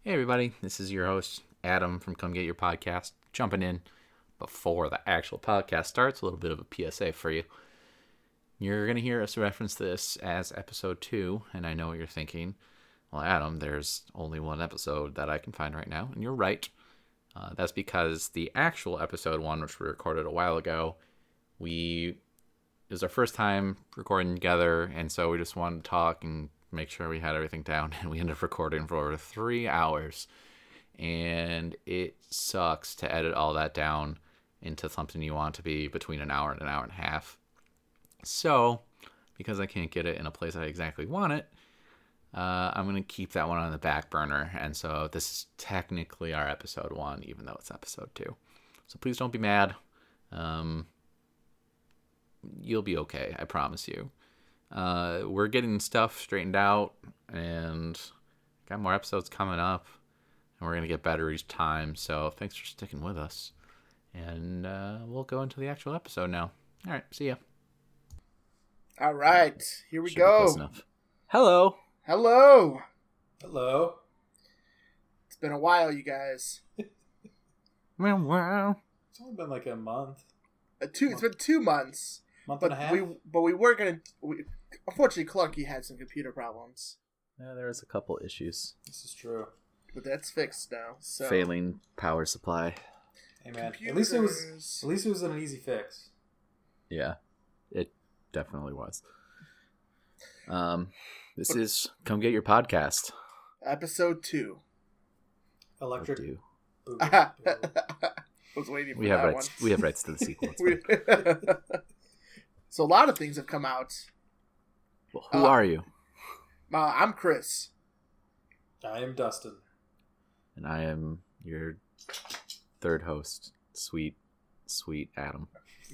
Hey everybody, this is your host, Adam from Come Get Your Podcast, jumping in before the actual podcast starts, a little bit of a PSA for you. You're going to hear us reference this as episode 2, and I know what you're thinking. Well, Adam, there's only one episode that I can find right now, and you're right. That's because the actual episode 1, which we recorded a while ago, it was our first time recording together, and so we just wanted to talk and make sure we had everything down, and we ended up recording for over 3 hours, and it sucks to edit all that down into something you want to be between an hour and an hour and a half. So, because I can't get it in a place I exactly want it, I'm going to keep that one on the back burner, and so this is technically our episode 1, even though it's episode 2. So please don't be mad. You'll be okay, I promise you. We're getting stuff straightened out, and got more episodes coming up, and we're going to get better each time, so thanks for sticking with us, and we'll go into the actual episode now. All right, see ya. All right, here we Should be close go. enough. Hello. Hello. Hello. It's been a while, you guys. Wow. It's only been like a month. It's been 2 months. Month But and a half? we were gonna. Unfortunately, Clarky had some computer problems, Yeah, there's a couple issues. This is true. but that's fixed now. So Failing power supply. Hey man, at least it Computers. was an easy fix. Yeah, it definitely was. This is Come Get Your Podcast. Episode 2. Electric. Do. Boo. I Boo. was waiting for We have that rights. one. We have rights to the sequel. It's We- fine. So a lot of things have come out. Well, who are you? I'm Chris. I am Dustin. And I am your third host, sweet Adam.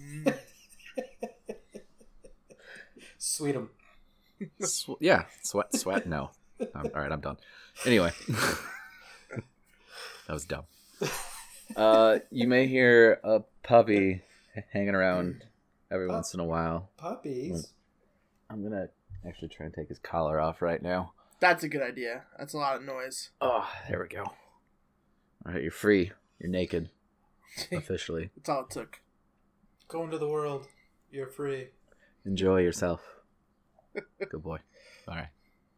Sweet 'em. Yeah, sweat. No, all right, I'm done. Anyway, that was dumb. You may hear a puppy hanging around every once in a while. Puppies. I'm gonna actually try and take his collar off right now. That's a good idea. That's a lot of noise. Oh, there we go. All right, you're free. You're naked. Officially. That's all it took. Go into the world. You're free. Enjoy yourself. Good boy. All right.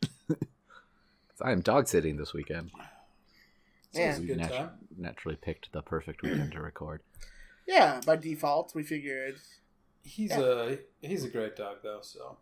I am dog sitting this weekend. Sounds Man. a good time. Naturally picked the perfect weekend to record. Yeah, by default, we figured. He's a great dog though, so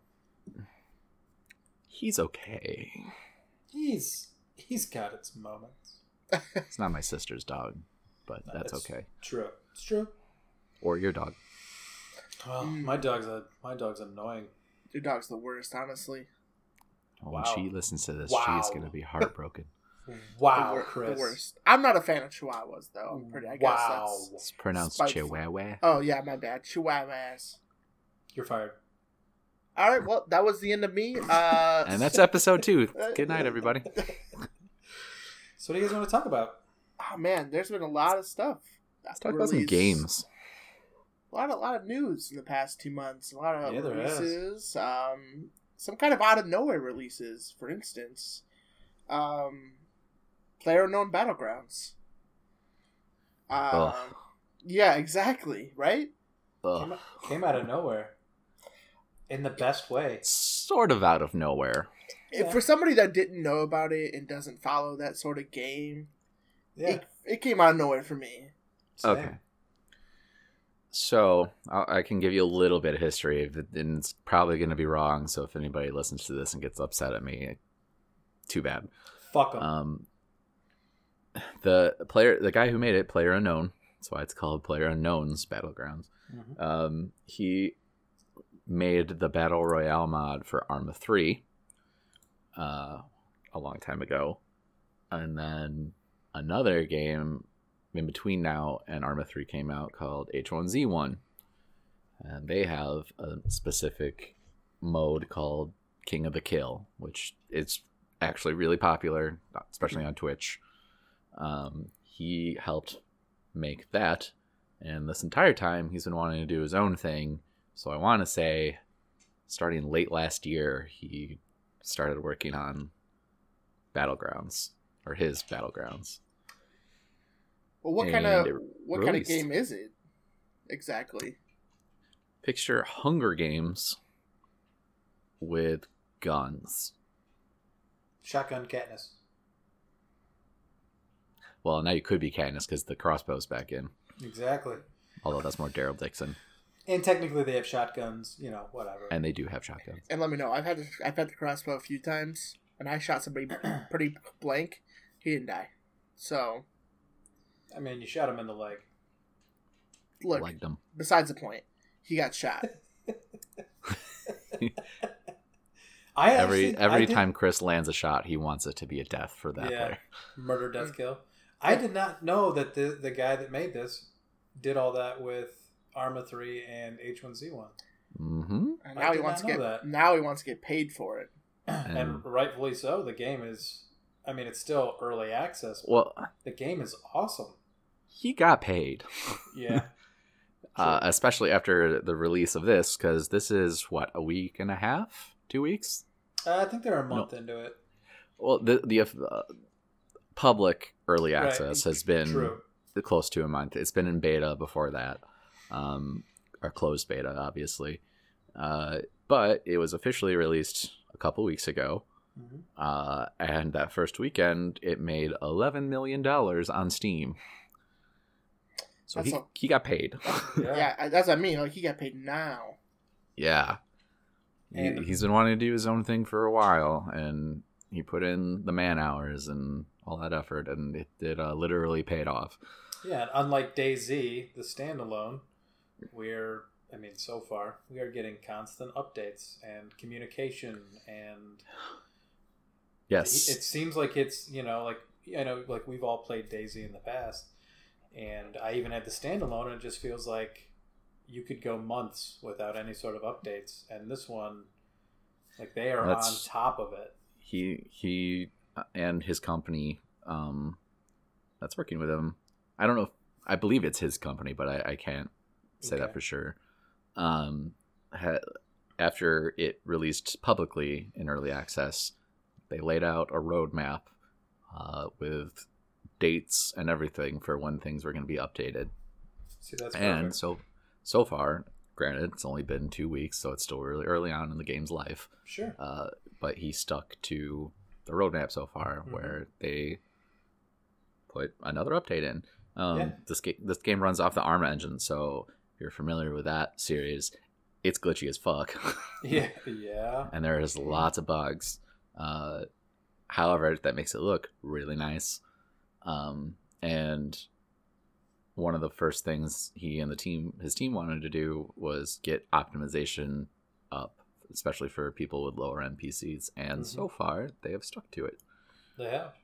He's okay. he's got its moments. It's not my sister's dog, but that's okay. True. It's true. Or your dog. Well, my dog's annoying. Your dog's the worst, honestly. When Wow. she listens to this, Wow. she's going to be heartbroken. Wow, the Chris. worst. I'm not a fan of Chihuahuas, though. I guess Wow. that's... It's pronounced Spiteful. Chihuahua. Oh, yeah, my bad. Chihuahuas. You're fired. All right, well, that was the end of me. And that's episode 2. Good night, everybody. So what do you guys want to talk about? Oh, man, there's been a lot of stuff. Let's talk about some games. A lot of news in the past 2 months. A lot of Yeah, there is. releases. Some kind of out of nowhere releases. For instance, PlayerUnknown Battlegrounds. Ugh. Yeah, exactly. Right. Ugh. Came out of nowhere. In the best way. Sort of out of nowhere. Yeah. For somebody that didn't know about it and doesn't follow that sort of game, Yeah. it came out of nowhere for me. Same. Okay. So, I can give you a little bit of history, and it's probably going to be wrong, so if anybody listens to this and gets upset at me, too bad. Fuck 'em. The guy who made it, PlayerUnknown, that's why it's called PlayerUnknown's Battlegrounds, Mhm. he made the Battle Royale mod for Arma 3 a long time ago, and then another game in between now and Arma 3 came out called H1Z1, and they have a specific mode called King of the Kill, which is actually really popular, especially on Twitch. He helped make that, and this entire time he's been wanting to do his own thing. So I want to say starting late last year he started working on Battlegrounds, or his Battlegrounds. Well, what And kind of it released. game is it exactly? Picture Hunger Games with guns. Shotgun Katniss. Well, now you could be Katniss because the crossbow's back in. Exactly. Although that's more Daryl Dixon. And technically they have shotguns, whatever. And they do have shotguns. And let me know. I've had the crossbow a few times, and I shot somebody pretty blank. He didn't die. So, I mean, you shot him in the leg. look. Liked them. Besides the point, he got shot. Every time Chris lands a shot, he wants it to be a death for that player. Murder, death, kill. I did not know that the guy that made this did all that with Arma 3 and H1Z1. Mm-hmm. And now he wants to get paid for it. And rightfully so. The game is, it's still early access. Well, the game is awesome. He got paid. Yeah. Especially after the release of this, because this is, a week and a half? 2 weeks? I think they're a month into it. Well, the public early access has been close to a month. It's been in beta before that. Or closed beta, obviously. But it was officially released a couple weeks ago. Mm-hmm. And that first weekend, it made $11 million on Steam. So he got paid. Yeah, that's what I mean. Like, he got paid now. Yeah. He's been wanting to do his own thing for a while, and he put in the man hours and all that effort, and it literally paid off. Yeah, and unlike DayZ, the standalone, so far, we are getting constant updates and communication, and yes, it seems like it's, like we've all played DayZ in the past, and I even had the standalone, and it just feels like you could go months without any sort of updates, and this one, they are on top of it. He and his company that's working with him, I don't know I believe it's his company, but I can't say that for sure. After it released publicly in early access, they laid out a roadmap with dates and everything for when things were going to be updated. See, that's and perfect. so far, granted, it's only been 2 weeks, so it's still really early on in the game's life. Sure. But he stuck to the roadmap so far, where they put another update in. This game runs off the Arma engine, so if you're familiar with that series, it's glitchy as fuck. Yeah. And there is lots of bugs. However, that makes it look really nice. And one of the first things he and his team wanted to do was get optimization up, especially for people with lower end PCs. And so far, they have stuck to it. They have.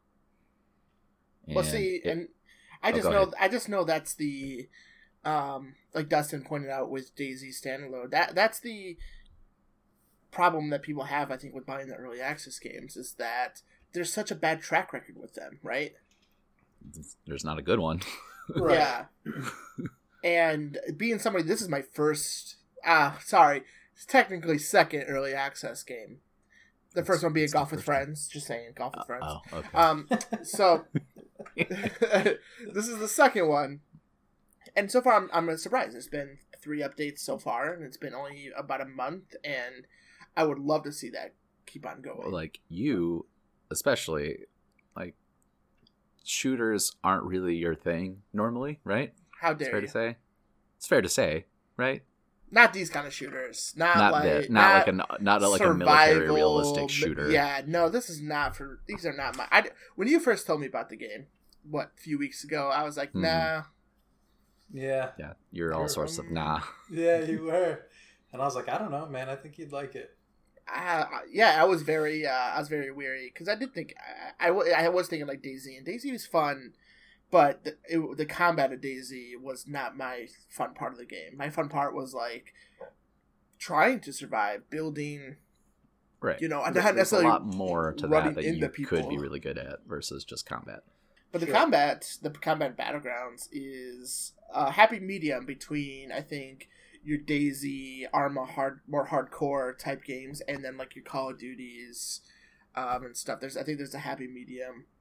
And I just know that's the like Dustin pointed out with DayZ standalone. That's the problem that people have, I think, with buying the early access games, is that there's such a bad track record with them, right? There's not a good one. Right. Yeah. And being somebody, this is my first, it's technically second early access game. The first one being Golf with Friends. Just saying, Golf with Friends. Oh, okay. So this is the second one, and so far I'm surprised. There's been 3 updates so far, and it's been only about a month, and I would love to see that keep on going. Well, like you, especially, like shooters aren't really your thing normally, right? How dare you? It's fair to say, right? Not these kind of shooters. Not like a military realistic shooter. Yeah, no, this is not for. These are not my. When you first told me about the game, a few weeks ago, I was like, nah. Yeah. Yeah, you're all sorts of nah. Yeah, you were, and I was like, I don't know, man. I think you'd like it. I was very weary because I did think I was thinking like DayZ, and DayZ was fun. But the combat of DayZ was not my fun part of the game. My fun part was like trying to survive, building. Right. Not There's necessarily a lot more to that you people. Could be really good at versus just combat. But the combat Battlegrounds is a happy medium between, I think, your DayZ, Arma, more hardcore type games, and then like your Call of Duties and stuff. I think there's a happy medium.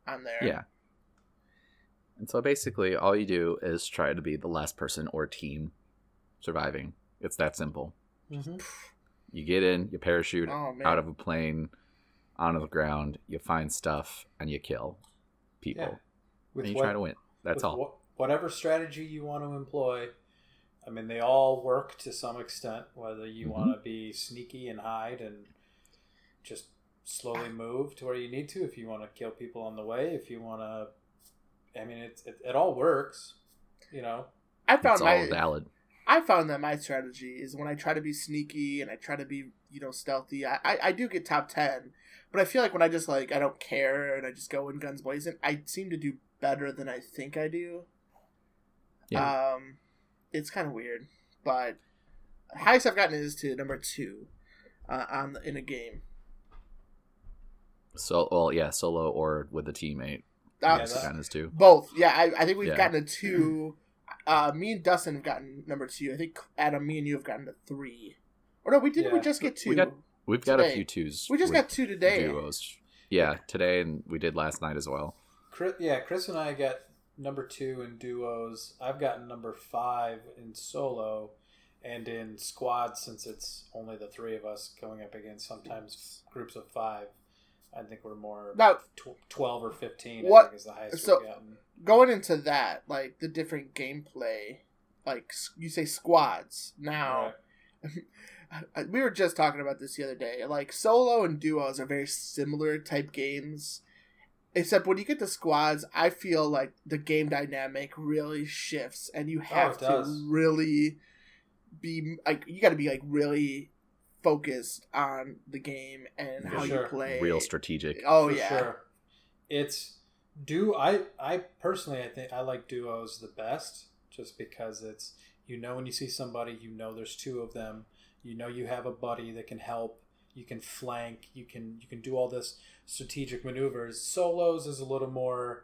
on there. Yeah. And so basically, all you do is try to be the last person or team surviving. It's that simple. Mm-hmm. You get in, you parachute Oh, man. out of a plane, onto the ground, you find stuff, and you kill people. Yeah. And you try to win. That's all. Whatever strategy you want to employ, I mean, they all work to some extent, whether you want to be sneaky and hide and just slowly move to where you need to, if you want to kill people on the way, if you want to... I mean, it all works, you know. I found It's all valid. I found that my strategy is when I try to be sneaky and I try to be, stealthy, I do get top 10. But I feel like when I just, I don't care and I just go in guns blazing, I seem to do better than I think I do. Yeah. It's kind of weird. But highest I've gotten is to number 2 in a game. Solo or with a teammate. Gotten is 2. Both. Yeah, I think we've gotten a 2. Me and Dustin have gotten number 2. I think Adam, me and you have gotten a 3. Or no, we didn't. We just get 2. We've got a few 2s. We just got 2 today. Duos. Yeah, today, and we did last night as well. Chris and I got number 2 in duos. I've gotten number 5 in solo, and in squads, since it's only the 3 of us going up against sometimes groups of 5. I think we're more now, 12 or 15. What, I think is the highest so we've gotten. Going into that, the different gameplay, you say squads. Now, right. We were just talking about this the other day. Solo and duos are very similar type games, except when you get to squads, I feel like the game dynamic really shifts, and you have to really be you got to be really focused on the game and how you play. Real strategic. Oh, For yeah. Sure. I personally, I think I like duos the best, just because it's, when you see somebody, there's 2 of them, you have a buddy that can help, you can flank, you can do all this strategic maneuvers. Solos is a little more,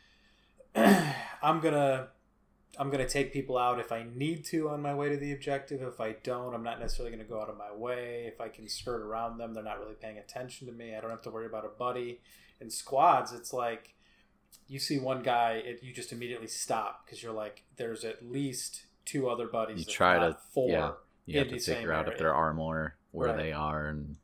I'm gonna take people out if I need to on my way to the objective. If I don't, I'm not necessarily going to go out of my way. If I can skirt around them, they're not really paying attention to me. I don't have to worry about a buddy. In squads, it's you see one guy, you just immediately stop, because you're there's at least 2 other buddies. You try to 4. Yeah, you have to figure out if there are more, where they are, and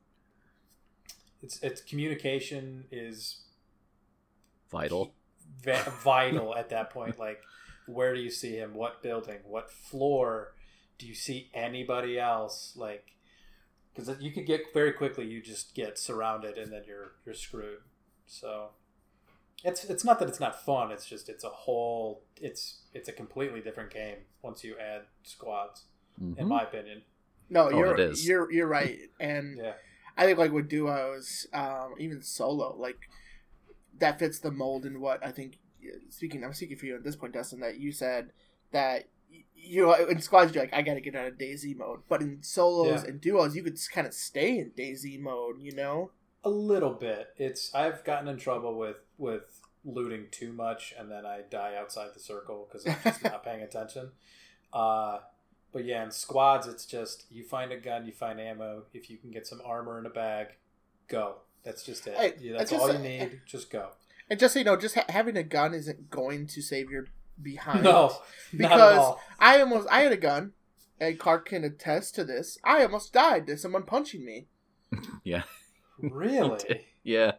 it's communication is vital. Vital at that point. Where do you see him? What building? What floor? Do you see anybody else? Because you could get very quickly, you just get surrounded, and then you're screwed. So it's not that it's not fun. It's just it's a completely different game once you add squads, in my opinion. No, you're right, and I think with duos, even solo, that fits the mold in what I think. I'm speaking for you at this point, Dustin, that you said that in squads you're I gotta get out of DayZ mode, but in solos and duos you could kind of stay in DayZ mode, A little bit. I've gotten in trouble with looting too much, and then I die outside the circle because I'm just not paying attention. But yeah, in squads it's just you find a gun, you find ammo. If you can get some armor in a bag, go. That's just it. That's all you need. Just go. And just so you know, having a gun isn't going to save your behind. No, because not at all. I had a gun, and Clark can attest to this. I almost died to someone punching me. Yeah. Really? Yeah.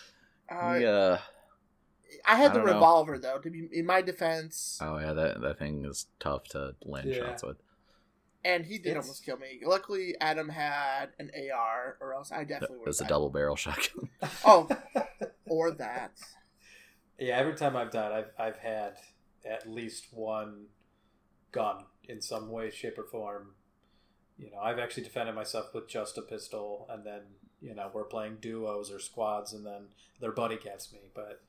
I had the revolver though. To be in my defense. Oh yeah, that thing is tough to land shots with. And he did almost kill me. Luckily, Adam had an AR, or else I definitely would. It was a double barrel shotgun. Oh, or that. Yeah, every time I've died, I've had at least one gun in some way, shape, or form. I've actually defended myself with just a pistol, and then we're playing duos or squads, and then their buddy gets me. But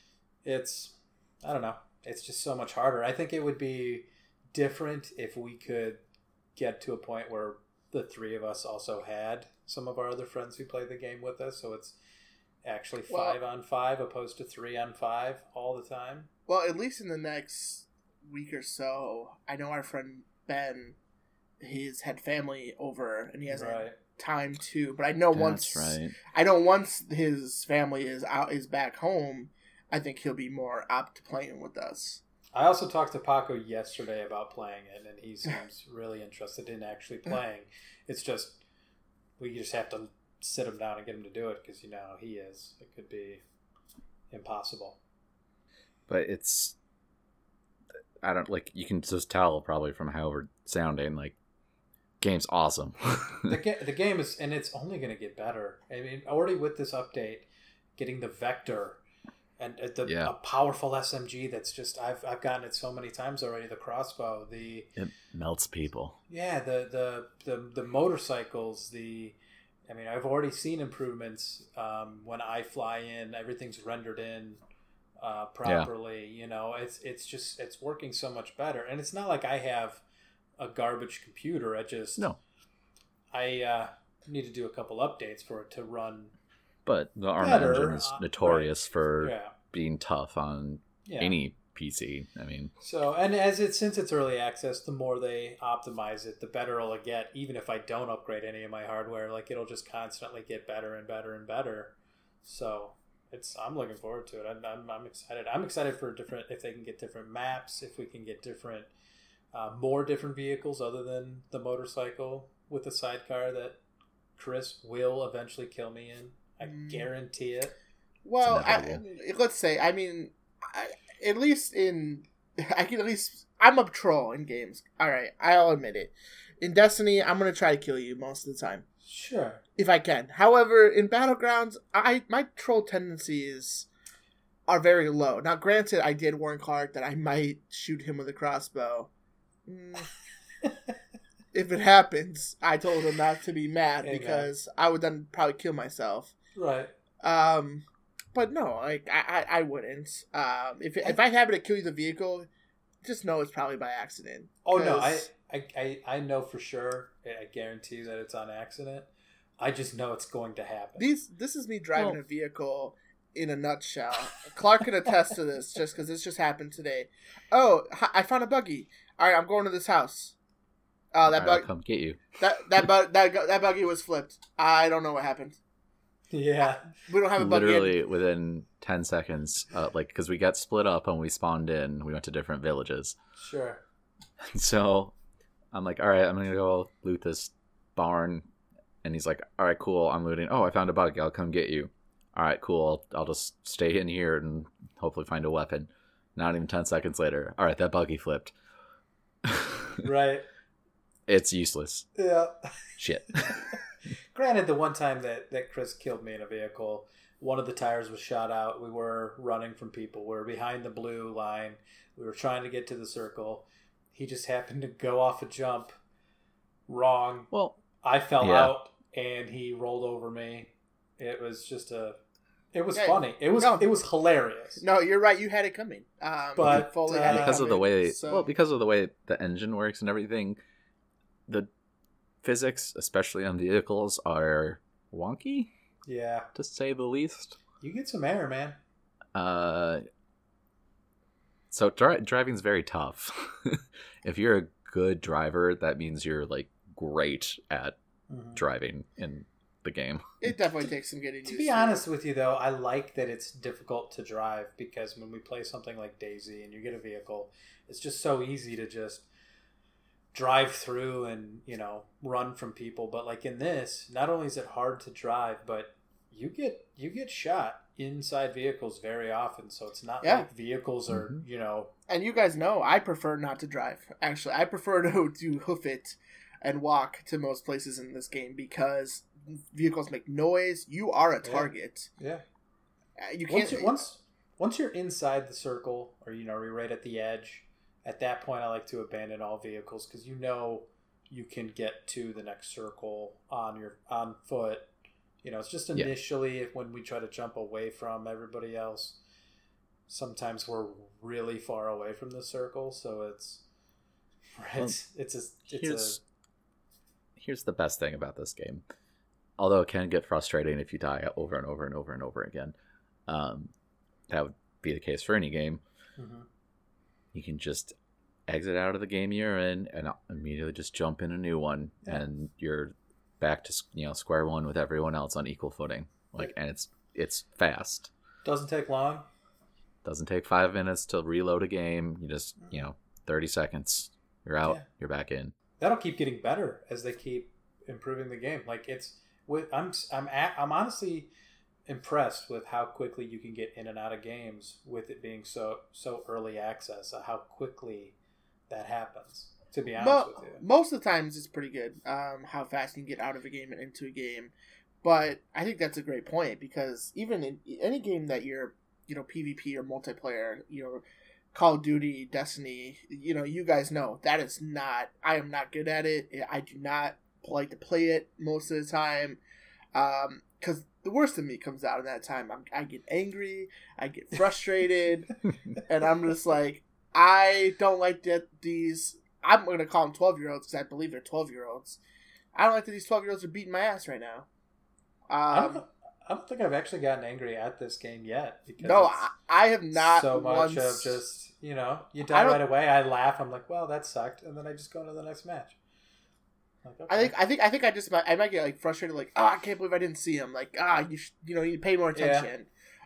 I don't know. It's just so much harder. I think it would be different if we could get to a point where the 3 of us also had some of our other friends who play the game with us, so it's actually 5-on-5 opposed to 3-on-5 all the time. Well, at least in the next week or so, I know our friend Ben, he's had family over, and he hasn't time to. But I know once his family is back home, I think he'll be more apt to playing with us. I also talked to Paco yesterday about playing it, and he seems really interested in actually playing. It's just, we just have to sit him down and get him to do it, because you know how he is. It could be impossible. But it's, I don't, like, you can just tell probably from how we're sounding, like, game's awesome. The game is, and it's only going to get better. I mean, already with this update, getting the Vector and a powerful SMG that's just, I've gotten it so many times already. The crossbow, it melts people. Yeah, the motorcycles, I mean, I've already seen improvements. When I fly in, everything's rendered in properly. You know, it's working so much better, and it's not like I have a garbage computer. I need to do a couple updates for it to run. But the ARM engine is notorious for being tough on any PC. I mean, so, and since it's early access, the more they optimize it, the better it'll get. Even if I don't upgrade any of my hardware, like, it'll just constantly get better and better and better. So I'm looking forward to it. I'm excited. I'm excited for if they can get different maps, if we can get different, more different vehicles other than the motorcycle with the sidecar that Chris will eventually kill me in. I guarantee it. Well, let's say, I mean, I'm a troll in games. All right, I'll admit it. In Destiny, I'm gonna try to kill you most of the time. Sure, if I can. However, in Battlegrounds, my troll tendencies are very low. Now, granted, I did warn Clark that I might shoot him with a crossbow. If it happens, I told him not to be mad because I would then probably kill myself. Right. But no, like I wouldn't. If I happen to kill you the vehicle, just know it's probably by accident. Oh no, I know for sure. I guarantee that it's on accident. I just know it's going to happen. This is me driving a vehicle in a nutshell. Clark can attest to this, just because this just happened today. Oh, I found a buggy. All right, I'm going to this house. That buggy, I'll come get you. That buggy was flipped. I don't know what happened. Yeah, we don't have a buggy. Literally within 10 seconds, because we got split up and we spawned in. We went to different villages. Sure. So I'm like, all right, I'm gonna go loot this barn, and he's like, all right, cool, I'm looting. Oh, I found a buggy. I'll come get you. All right, cool. I'll just stay in here and hopefully find a weapon. Not even 10 seconds later, all right, that buggy flipped. Right. It's useless. Yeah. Shit. Granted, the one time that Chris killed me in a vehicle, one of the tires was shot out. We were running from people. We were behind the blue line. We were trying to get to the circle. He just happened to go off a jump wrong. Well, I fell out, and he rolled over me. It was just it was funny. It was hilarious. No, you're right. You had it coming. But Foley had it because coming, of the way the engine works and everything, the physics, especially on vehicles, are wonky. Yeah, to say the least. You get some error, man. So driving's very tough. If you're a good driver, that means you're like great at driving in the game. It definitely takes some getting used to. To be honest with you, though, I like that it's difficult to drive, because when we play something like DayZ and you get a vehicle, it's just so easy to just drive through and, run from people. But like in this, not only is it hard to drive, but you get shot inside vehicles very often. So it's not like vehicles are, And you guys know I prefer not to drive. Actually, I prefer to hoof it and walk to most places in this game, because vehicles make noise. You are a target. Yeah. You can't. Once you're inside the circle, or you're right at the edge, at that point I like to abandon all vehicles, because you can get to the next circle on foot. It's just initially when we try to jump away from everybody else, sometimes we're really far away from the circle, so here's the best thing about this game. Although it can get frustrating if you die over and over and over and over again. That would be the case for any game. Mm-hmm. You can just exit out of the game you're in and immediately just jump in a new one, and you're back to square one with everyone else on equal footing. And it's fast. Doesn't take long. Doesn't take 5 minutes to reload a game. You just 30 seconds, you're out, you're back in. That'll keep getting better as they keep improving the game. Like I'm honestly impressed with how quickly you can get in and out of games with it being so early access. How quickly that happens. To be honest with you, most of the times it's pretty good. How fast you can get out of a game and into a game, but I think that's a great point because even in any game that you're PvP or multiplayer, Call of Duty, Destiny, you guys know that is not. I am not good at it. I do not like to play it most of the time, because the worst of me comes out in that time. I get angry, I get frustrated, and I'm just like, I don't like that these. I'm going to call them 12-year-olds because I believe they're 12-year-olds. I don't like that these 12-year-olds are beating my ass right now. I don't think I've actually gotten angry at this game yet. Because no, I have not. So much of just, you die right away. I laugh. I'm like, well, that sucked, and then I just go to the next match. Like, okay. I think I might get like frustrated, like, I can't believe I didn't see him. Like, you need to pay more attention,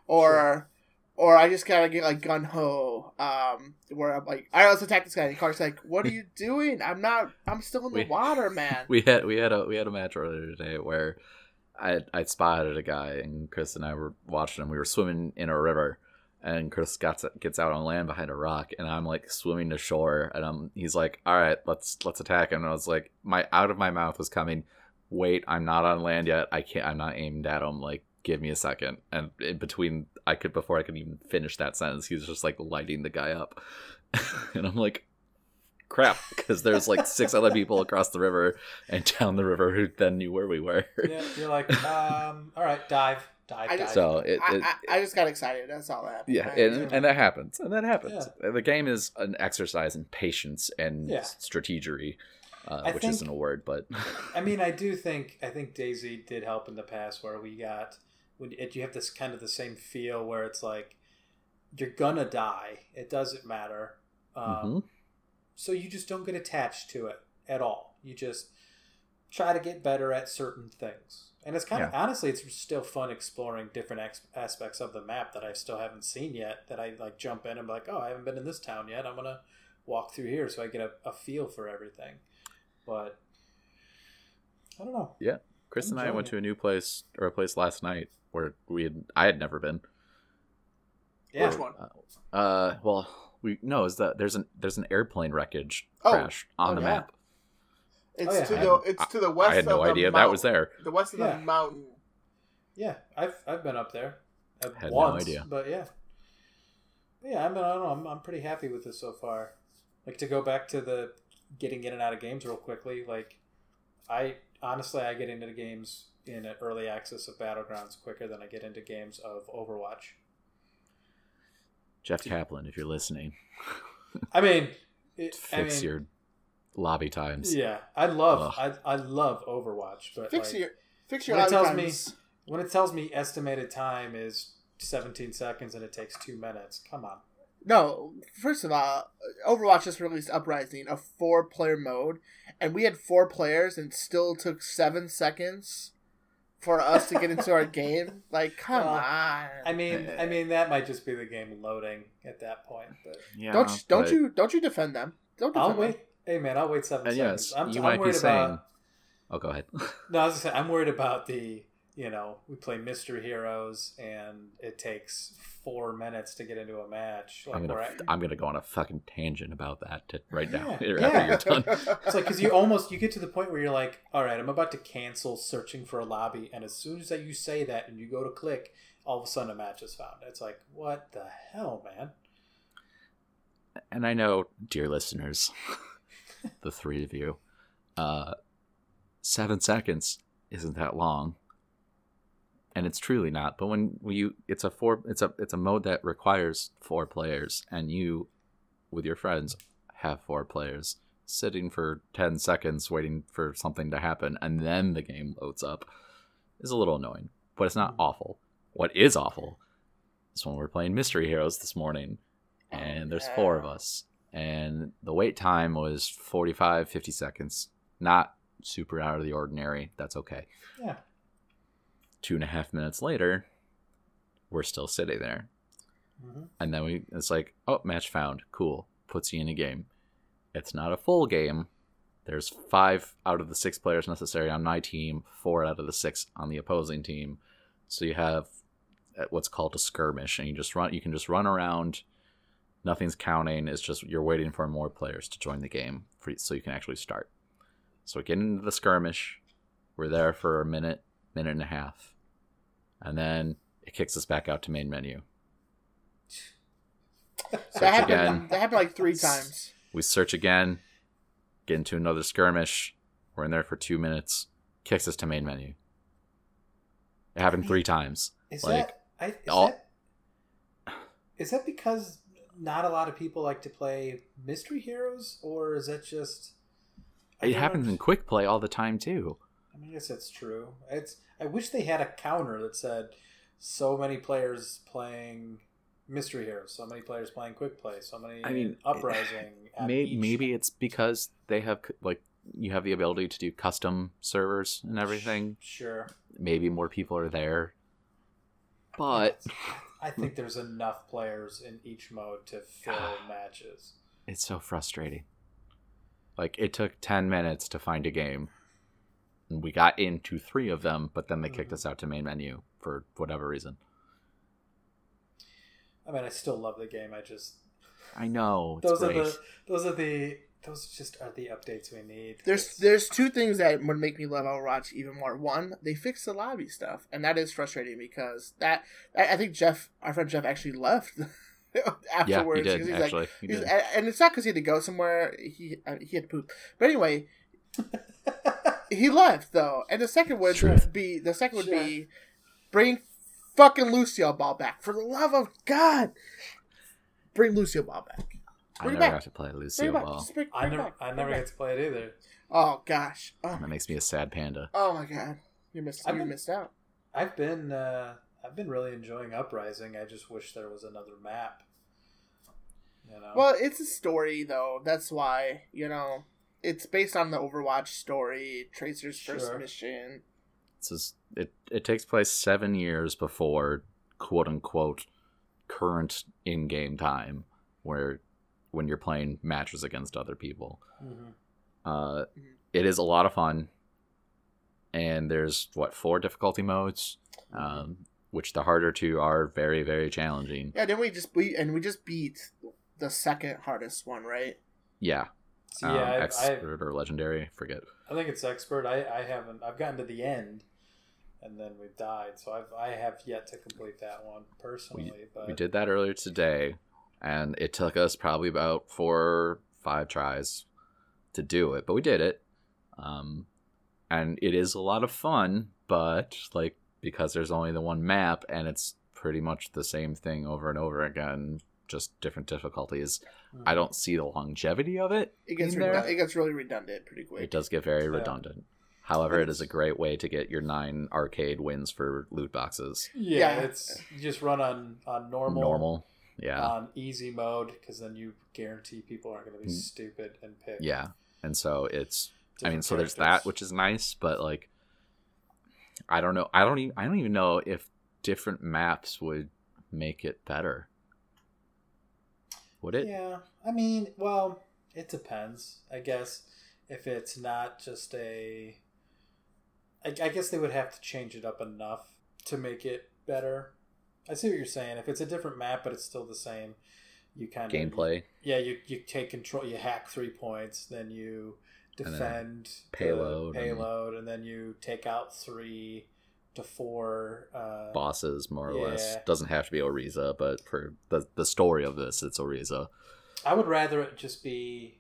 or I just gotta get like gun ho, where I'm like, all right, let's attack this guy. And Clark's like, what are you doing? I'm still in the water, man. We had a match earlier today where I spotted a guy, and Chris and I were watching him. We were swimming in a river, and Chris gets out on land behind a rock, and I'm like swimming to shore, and he's like, all right, let's attack him. And I was like, out of my mouth was coming, wait, I'm not on land yet. I'm not aimed at him. Like, give me a second. And in between, before I could even finish that sentence, he was just like lighting the guy up. And I'm like, crap, because there's like 6 other people across the river and down the river who then knew where we were. Yeah, you're like, all right, dive. So I just got excited. That's all that happened. Yeah, and that happens. Yeah. The game is an exercise in patience and strategery, which isn't a word, but I mean, I think DayZ did help in the past where you have this kind of the same feel where it's like you're gonna die. It doesn't matter. So you just don't get attached to it at all. You just try to get better at certain things. And it's kind of, honestly, it's still fun exploring different aspects of the map that I still haven't seen yet, that I like jump in and be like, oh, I haven't been in this town yet. I'm going to walk through here so I get a feel for everything. But I don't know. Yeah. Chris and I went to a place last night where I had never been. Yeah. Which one? There's an airplane wreckage crash on the map. It's to the west. I had no idea that was there. The west of the mountain. Yeah, I've been up there. Had once, no idea. But yeah. I don't know. I'm pretty happy with this so far. Like, to go back to the getting in and out of games real quickly. Like, I get into the games in an early access of Battlegrounds quicker than I get into games of Overwatch. Jeff Kaplan, if you're listening. I mean, fix your lobby times. Yeah, I love Overwatch, but fix your lobby times. When it tells me estimated time is 17 seconds and it takes 2 minutes, come on. No, first of all, Overwatch just released Uprising, a 4-player mode, and we had 4 players and still took 7 seconds for us to get into our game. Like, come on. I mean that might just be the game loading at that point. But yeah, don't you defend them? I'll wait. Hey man, I'll wait 7 seconds. Yes, you might be saying. Oh, go ahead. No, I was just saying, I'm worried about the. We play Mystery Heroes and it takes 4 minutes to get into a match. Like, I'm gonna go on a fucking tangent about that right now. Yeah. After you're done. It's like, because you get to the point where you're like, all right, I'm about to cancel searching for a lobby, and as soon as you say that and you go to click, all of a sudden a match is found. It's like, what the hell, man? And I know, dear listeners, the 3 of you, 7 seconds isn't that long. And it's truly not. But when it's a mode that requires 4 players, and you, with your friends, have 4 players sitting for 10 seconds waiting for something to happen, and then the game loads up, is a little annoying. But it's not awful. What is awful is when we're playing Mystery Heroes this morning, and there's 4 of us, and the wait time was 45, 50 seconds. Not super out of the ordinary. That's okay. Yeah. 2.5 minutes later, we're still sitting there. And then it's like, oh, match found. Cool. Puts you in a game. It's not a full game. There's 5 out of the 6 players necessary on my team, 4 out of the 6 on the opposing team. So you have what's called a skirmish, and you can just run around. Nothing's counting. It's just you're waiting for more players to join the game so you can actually start. So we get into the skirmish. We're there for a minute and a half. And then it kicks us back out to main menu. That happened like 3 times. We search again, get into another skirmish. We're in there for 2 minutes. Kicks us to main menu. It happened 3 times. Is like that because not a lot of people like to play Mystery Heroes, or is that just? It happens in quick play all the time too. I mean, I guess that's true. I wish they had a counter that said so many players playing Mystery Heroes, so many players playing quick play, so many Uprising. Maybe it's because they have you have the ability to do custom servers and everything. Sure. Maybe more people are there. But I think there's enough players in each mode to fill matches. It's so frustrating. Like, it took 10 minutes to find a game. And we got into 3 of them, but then they kicked us out to main menu for whatever reason. I mean, I still love the game. I know. It's great. Those just are the updates we need. There's 2 things that would make me love Overwatch even more. One, they fixed the lobby stuff, and that is frustrating because I think our friend Jeff actually left afterwards. Yeah, he did, actually. And it's not because he had to go somewhere. He had to poop. But anyway, he left though. And the second would be bring fucking Lucio Ball back. For the love of God, bring Lucio Ball back. I never got to play Lucio Ball. I never get to play it either. Oh gosh, that makes me a sad panda. Oh my God, you missed out. I've been really enjoying Uprising. I just wish there was another map. Well, it's a story though. That's why it's based on the Overwatch story. Tracer's first mission. It takes place 7 years before quote unquote current in-game time, when you're playing matches against other people. It is a lot of fun, and there's 4 difficulty modes, which the harder 2 are very, very challenging. Yeah, we just beat the second hardest one, right? Yeah. Expert or legendary, forget. I think it's expert. I've gotten to the end, and then we've died, so I have yet to complete that one personally. We did that earlier today. And it took us probably about 4 or 5 tries to do it, but we did it. And it is a lot of fun, but because there's only the one map and it's pretty much the same thing over and over again, just different difficulties, I don't see the longevity of it. It gets really redundant pretty quick. It does get very redundant. However, it is a great way to get your 9 arcade wins for loot boxes. Yeah. You just run on normal. Yeah. On easy mode, because then you guarantee people aren't going to be stupid and pick. Yeah, and so it's. So there's characters. that, which is nice, but I don't know. I don't even know if different maps would make it better. Would it? Yeah, I mean, well, it depends. I guess if it's not just I guess they would have to change it up enough to make it better. I see what you're saying. If it's a different map, but it's still the same, you kind of gameplay. You take control. You hack 3 points, then you defend payload, and then you take out 3 to 4 bosses, more or less. Doesn't have to be Oriza, but for the story of this, it's Oriza. I would rather it just be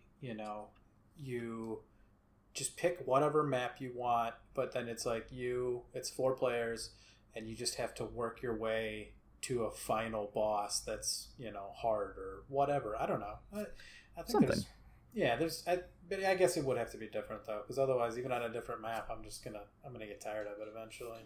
you just pick whatever map you want, but then it's it's 4 players. And you just have to work your way to a final boss that's, hard or whatever. I don't know. I think something. but I guess it would have to be different though, because otherwise, even on a different map, I'm gonna get tired of it eventually.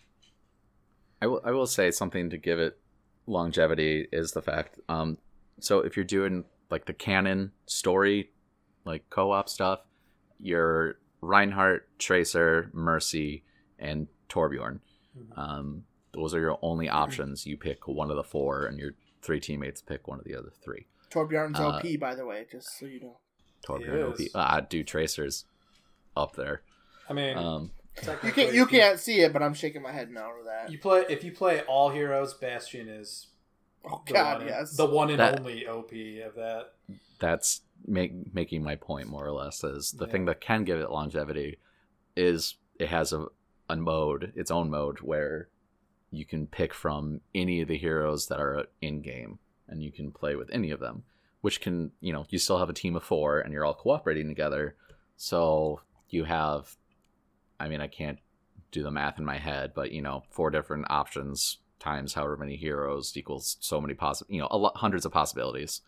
I will say something to give it longevity is the fact. So if you're doing the canon story, co-op stuff, you're Reinhardt, Tracer, Mercy, and Torbjorn. Those are your only options. You pick one of the 4, and three teammates pick one of the other three. Torbjorn's OP, by the way, just so you know. Torbjorn OP. Dude, Tracer's up there. I mean, you can't see it, but I'm shaking my head no to that. If you play all heroes, Bastion is the one and only OP of that. That's making my point more or less. Is the thing that can give it longevity is it has a mode, its own mode, where you can pick from any of the heroes that are in game, and you can play with any of them. Which can, you still have a team of 4, and you're all cooperating together. So you have, I can't do the math in my head, but 4 different options times however many heroes equals so many hundreds of possibilities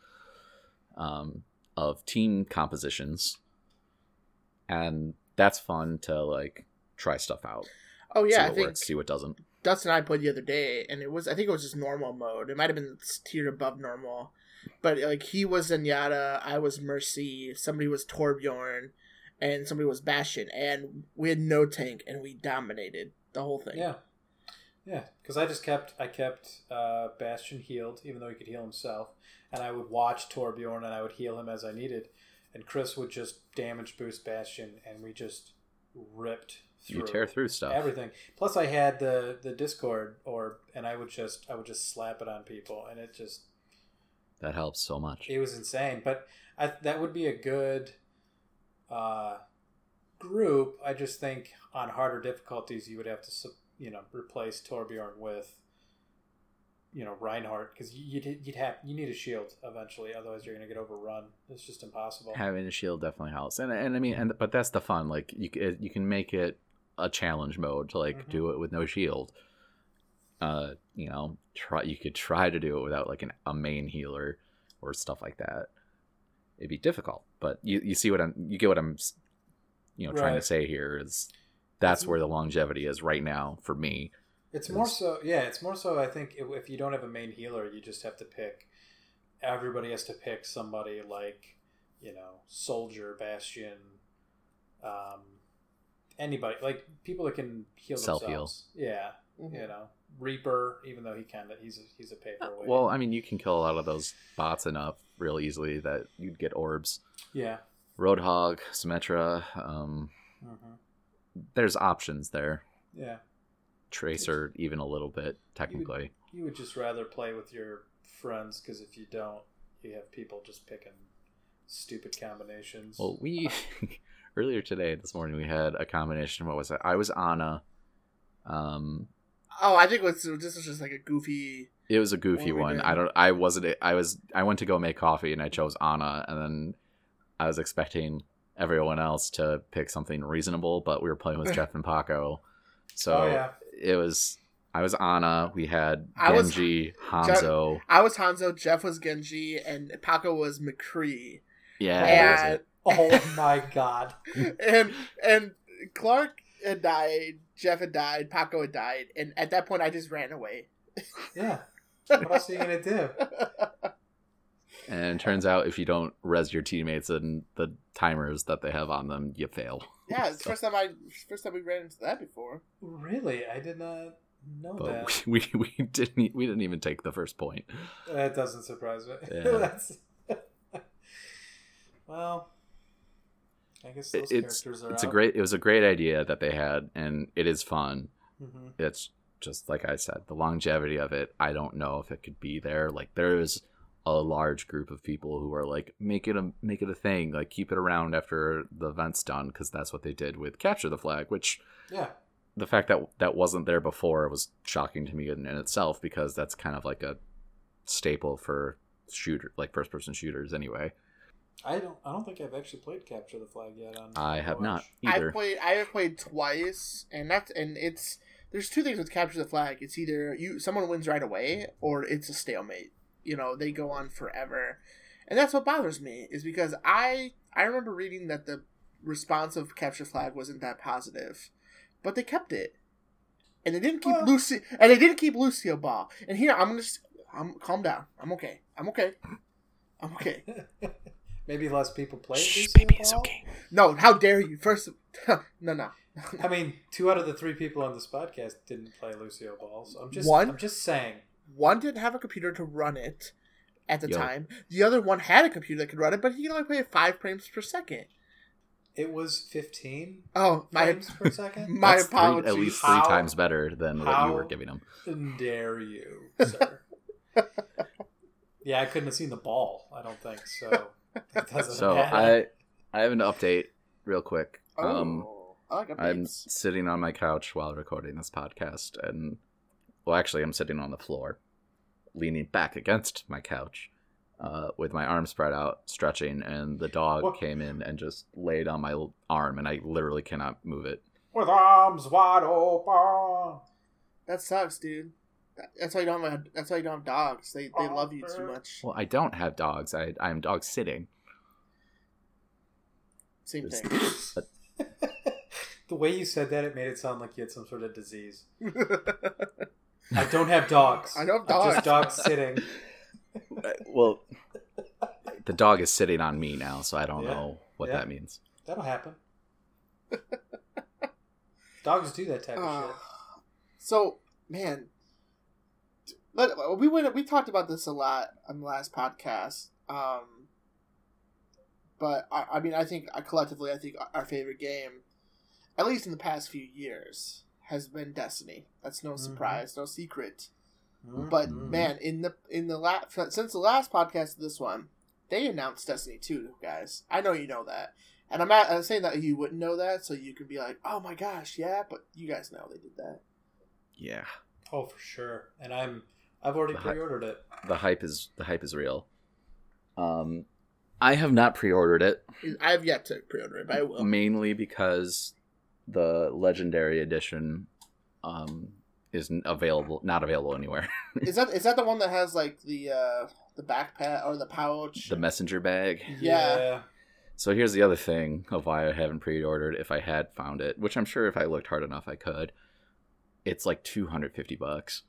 of team compositions, and that's fun to like try stuff out. Oh yeah, see what works, see what doesn't. Dustin and I played the other day, and I think it was just normal mode. It might have been tiered above normal, but like he was Zenyatta, I was Mercy, somebody was Torbjorn, and somebody was Bastion, and we had no tank, and we dominated the whole thing. Yeah, because I kept Bastion healed, even though he could heal himself, and I would watch Torbjorn, and I would heal him as I needed, and Chris would just damage boost Bastion, and we just ripped through. You tear through stuff, everything. Plus, I had the Discord orb, and I would just slap it on people, and it just that helps so much. It was insane, but that would be a good group. I just think on harder difficulties, you would have to replace Torbjorn with Reinhardt, because you need a shield eventually, otherwise you're going to get overrun. It's just impossible. Having a shield definitely helps, and but that's the fun. Like you can make it a challenge mode to like do it with no shield. You could try to do it without like a main healer or stuff like that. It'd be difficult, but you get what I'm trying to say here is that's where the longevity is right now for me. It's more so I think if you don't have a main healer, you just have to pick. Everybody has to pick somebody like Soldier, Bastion, anybody, like people that can heal themselves. Self-heal. Yeah, Reaper, even though he's a paperweight. Well, you can kill a lot of those bots enough real easily that you'd get orbs. Yeah. Roadhog, Symmetra. There's options there. Yeah. Tracer, even a little bit, technically. You would just rather play with your friends, because if you don't, you have people just picking stupid combinations. Well, we earlier this morning, we had a combination. What was it? I was Ana. I think this was just like a goofy. It was a goofy one. I went to go make coffee, and I chose Ana, and then I was expecting everyone else to pick something reasonable, but we were playing with Jeff and Paco. So I was Ana. We had Genji, Hanzo. I was Hanzo. Jeff was Genji, and Paco was McCree. Yeah. Oh my god. And Clark had died. Jeff had died. Paco had died, and at that point, I just ran away. Yeah. What else are you gonna do? And it turns out if you don't res your teammates and the timers that they have on them, you fail. Yeah, it's the first time we ran into that before. Really? I did not know but that. We didn't even take the first point. That doesn't surprise me. Yeah. Well, I guess those characters are it was a great idea that they had, and it is fun. Mm-hmm. It's just like I said, the longevity of it, I don't know if it could be there. Like there is a large group of people who are like, make it a thing, like keep it around after the event's done, because that's what they did with Capture the Flag, which the fact that wasn't there before was shocking to me in itself, because that's kind of like a staple for first person shooters anyway. I don't think I've actually played Capture the Flag yet. I have not either. I have played twice, and there's two things with Capture the Flag. It's either someone wins right away, or it's a stalemate. They go on forever. And that's what bothers me, is because I remember reading that the response of Capture Flag wasn't that positive. But they kept it. And they didn't keep Lucio Ball. And here, calm down. I'm okay. Maybe less people play Lucio baby, Ball? it's okay. No, how dare you? First, no. I mean, 2 out of the 3 people on this podcast didn't play Lucio Ball, so I'm just saying. one didn't have a computer to run it at the Yo. time. The other one had a computer that could run it, but he could only play at 5 frames per second. It was 15 Oh, frames per second? my That's apologies. at least How- 3 times better than what you were giving him. Dare you, sir? Yeah, I couldn't have seen the ball, I don't think, so it doesn't So matter. I have an update real quick. I like I'm updates. sitting on my couch while recording this podcast, and well, actually, I'm sitting on the floor, leaning back against my couch, with my arms spread out, stretching, and the dog What? came in and just laid on my arm, and I literally cannot move it. With arms wide open. That sucks, dude. That's why you don't have. That's why you don't have dogs. They love you too much. Well, I don't have dogs. I'm dog sitting. Same Just- thing. The way you said that, it made it sound like you had some sort of disease. I don't have dogs. I don't have I'm just dogs. dog sitting. Well, the dog is sitting on me now, so I don't Yeah. know what Yeah. that means. That'll happen. Dogs do that type of shit. So, man, we talked about this a lot on the last podcast. But I mean, I think collectively, I think our favorite game, at least in the past few years, has been Destiny. That's no surprise, no secret. But man, in the last since the last podcast, this one, they announced Destiny 2, guys. I know you know that, and I'm saying that you wouldn't know that, so you can be like, oh my gosh, yeah. But you guys know they did that. Yeah, Oh, for sure. And I've already pre-ordered it. the hype is real. I have not pre-ordered it, I have yet to pre-order it, but I will. mainly because the Legendary Edition isn't not available anywhere. Is that the one that has like the backpack or the pouch? The messenger bag. Yeah. So here's the other thing of why I haven't pre-ordered. If I had found it, which I'm sure if I looked hard enough I could, it's like $250.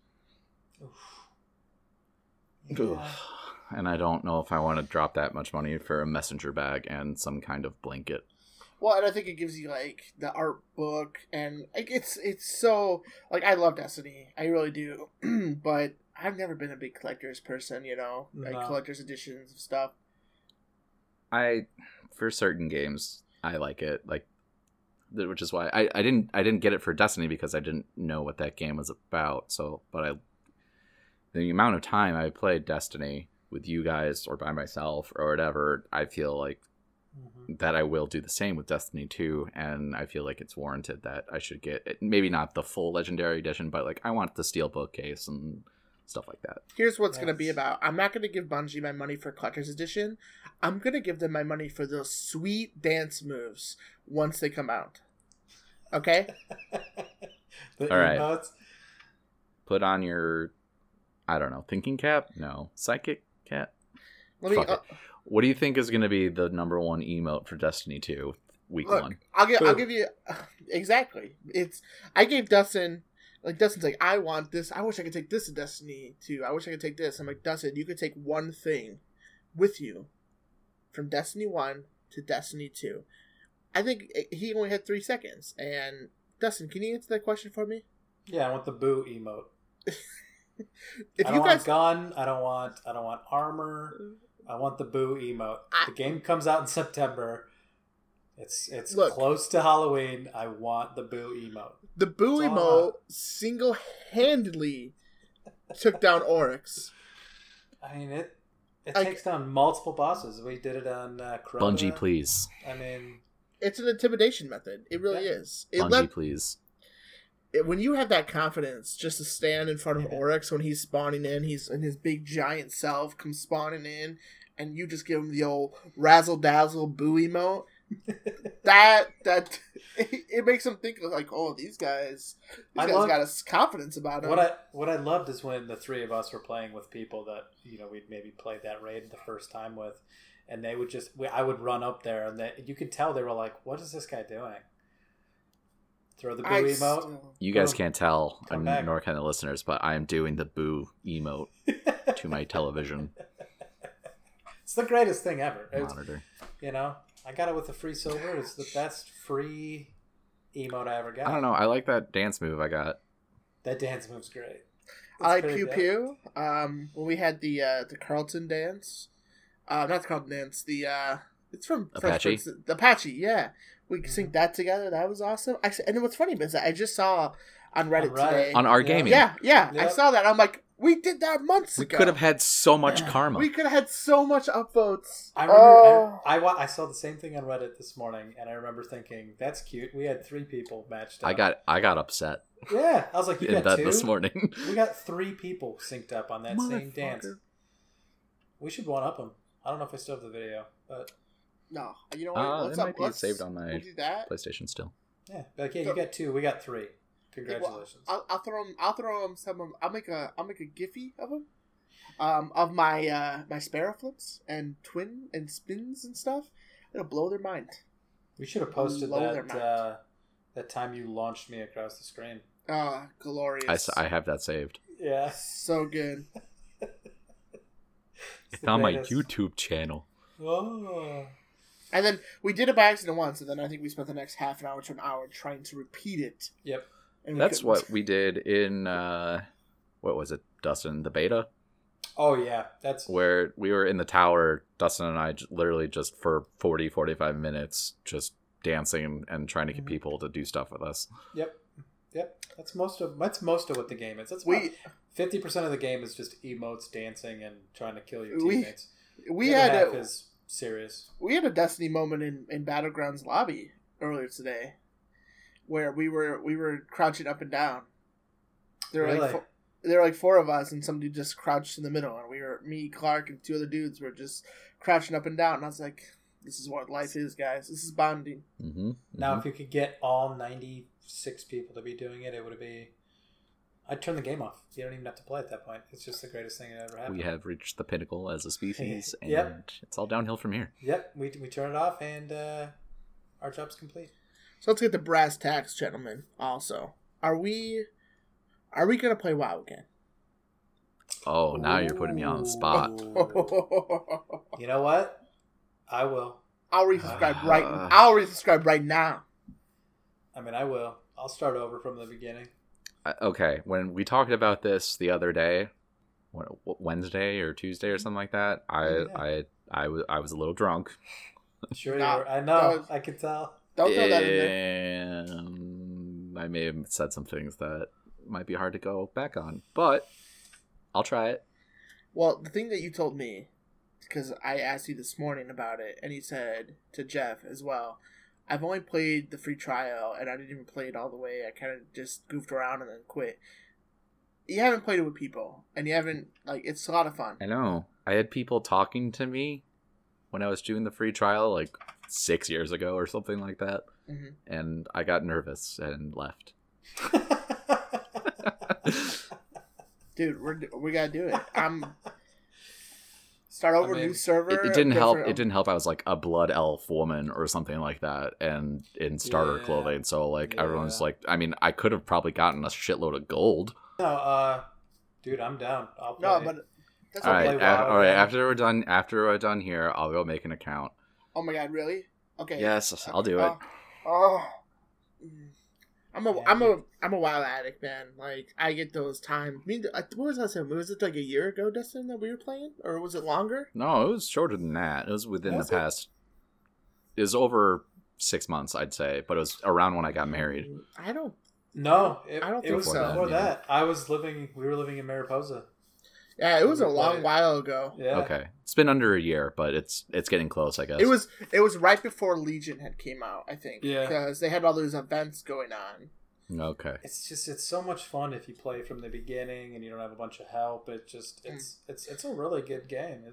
Ugh. And I don't know if I want to drop that much money for a messenger bag and some kind of blanket. Well, and I think it gives you like the art book, and like it's so like I love Destiny, I really do, but I've never been a big collector's person, like No. collector's editions of stuff. For certain games, I like it, which is why I didn't get it for Destiny because I didn't know what that game was about. So, but the amount of time I played Destiny with you guys or by myself or whatever, I feel like that I will do the same with Destiny 2, and I feel like it's warranted that I should get it. Maybe not the full Legendary Edition, but like I want the steelbook case and stuff like that. Here's what's going to be about. I'm not going to give Bungie my money for collector's edition. I'm going to give them my money for those sweet dance moves once they come out. Okay? The All right. emotes. Put on your, I don't know, thinking cap? No, psychic cap? Let me. Fuck it. What do you think is going to be the number one emote for Destiny 2 week Look, one? I'll give you exactly. I gave Dustin, like Dustin's like, I want this. I wish I could take this to Destiny 2. I wish I could take this. I'm like, Dustin, you could take one thing with you from Destiny 1 to Destiny 2. I think he only had 3 seconds. And Dustin, can you answer that question for me? Yeah, I want the boo emote. If I don't you want guys, gun. I don't want Mm. armor. I want the boo emote. I- The game comes out in September. It's Look. close to Halloween. I want the boo emote. the Boo That's all emote single-handedly took down Oryx. I mean, it I- takes down multiple bosses. We did it on Crota. Bungie, please. I mean, It's an intimidation method. It really Yeah. is. It Bungie, please. when you have that confidence just to stand in front of Oryx when he's spawning in, he's in his big giant self comes spawning in, and you just give him the old razzle dazzle boo emote. that it makes him think like, oh, these guys got a confidence about him. what I loved is when the three of us were playing with people that we'd maybe played that raid the first time with, and they would I would run up there, and you could tell they were like, "What is this guy doing?" Throw the boo emote. You guys can't tell, Come back. nor can the listeners, but I am doing the boo emote to my television It's the greatest thing ever. monitor. I got it with the free silver. It's the best free emote I ever got. I don't know. I like that dance move I got. That dance move's great. I like pretty Pew dope. Pew. When we had the Carlton dance, not the Carlton dance. It's from Fresh Apache? Prince. The Apache, yeah. We Mhm. synced that together. That was awesome. And what's funny is I just saw on Reddit, On Reddit. today. On our Yeah. gaming. Yeah, I Yep. saw that. I'm like, we did that months We ago. could have had so much karma. We could have had so much upvotes. I remember Oh. I saw the same thing on Reddit this morning, and I remember thinking, "That's cute." We had 3 people matched up. I got upset Yeah, I was like, "You in got bed 2?" this morning. We got 3 people synced up on that same dance. Motherfucker. We should one up them. I don't know if I still have the video, but No, you know what? It might be saved on my we'll do that. PlayStation still. yeah, you got 2. We got 3. Congratulations. I'll throw them some. I'll make a Giphy of them. Of my my Sparrow flips and twin and spins and stuff. It'll blow their mind. We should have posted blow their that time you launched me across the screen. Glorious. I have that saved. Yeah, So good. It's on my YouTube channel. Oh. And then we did it by accident once, and then I think we spent the next half an hour to an hour trying to repeat it. Yep. And we That's couldn't. what we did in what was it, Dustin, the beta, Oh yeah, that's where we were in the tower. Dustin and I literally just for 40-45 minutes just dancing and trying to get people to do stuff with us. Yep. That's most of what the game is. That's We 50% of the game is just emotes, dancing, and trying to kill your We- teammates. we The other had half a is serious. we had a Destiny moment in Battlegrounds lobby earlier today, where we were crouching up and down. There were Really? there were like 4 of us, and somebody just crouched in the middle, and me, Clark, and 2 other dudes were just crouching up and down. And I was like, "This is what life is, guys. This is bonding." Mm-hmm. Now, if you could get all 96 people to be doing it, it would be. I'd turn the game off. You don't even have to play at that point. It's just the greatest thing that ever happened. We have reached the pinnacle as a species, and Yep. it's all downhill from here. Yep, we turn it off, and our job's complete. So let's get the brass tacks, gentlemen. Also, are we gonna play WoW again? Oh, now you're putting me on the spot. Ooh. You know what? I will. I'll resubscribe right. I'll resubscribe right now. I mean, I will. I'll start over from the beginning. Okay, when we talked about this the other day, Wednesday or Tuesday or something like that, I was a little drunk. Sure, Nah, you were. I know. that I could tell. Don't throw that in there. And I may have said some things that might be hard to go back on, but I'll try it. Well, the thing that you told me, because I asked you this morning about it, and you said to Jeff as well, I've only played the free trial, and I didn't even play it all the way. I kind of just goofed around and then quit. You haven't played it with people, and you haven't, it's a lot of fun. I know. I had people talking to me when I was doing the free trial, 6 years ago or something like that, Mhm. and I got nervous and left. Dude, we gotta do it. Start over, I mean, new server. It didn't help. different- It didn't help. I was like a blood elf woman or something like that, and in starter Yeah. clothing. So everyone's Yeah. like, I mean, I could have probably gotten a shitload of gold. No, dude, I'm down. I'll play. No, but that's All okay. right, play WoW all right. again. After we're done here, I'll go make an account. Oh my god, really? Okay. Yes, I'll do it. I'm a wild addict, man. I get those times. What was that? Was it a year ago, Dustin, that we were playing, or was it longer? No, it was shorter than that. It was within Was the it? past. It was over 6 months, I'd say, but it was around when I got married. I don't. No, I don't it think was so. before Yeah. that. We were living in Mariposa. Yeah, it was a We long played. while ago. Yeah. Okay, it's been under a year, but it's getting close, I guess. It was right before Legion had came out, I think. Yeah. Because they had all those events going on. Okay. It's so much fun if you play from the beginning and you don't have a bunch of help. It's a really good game.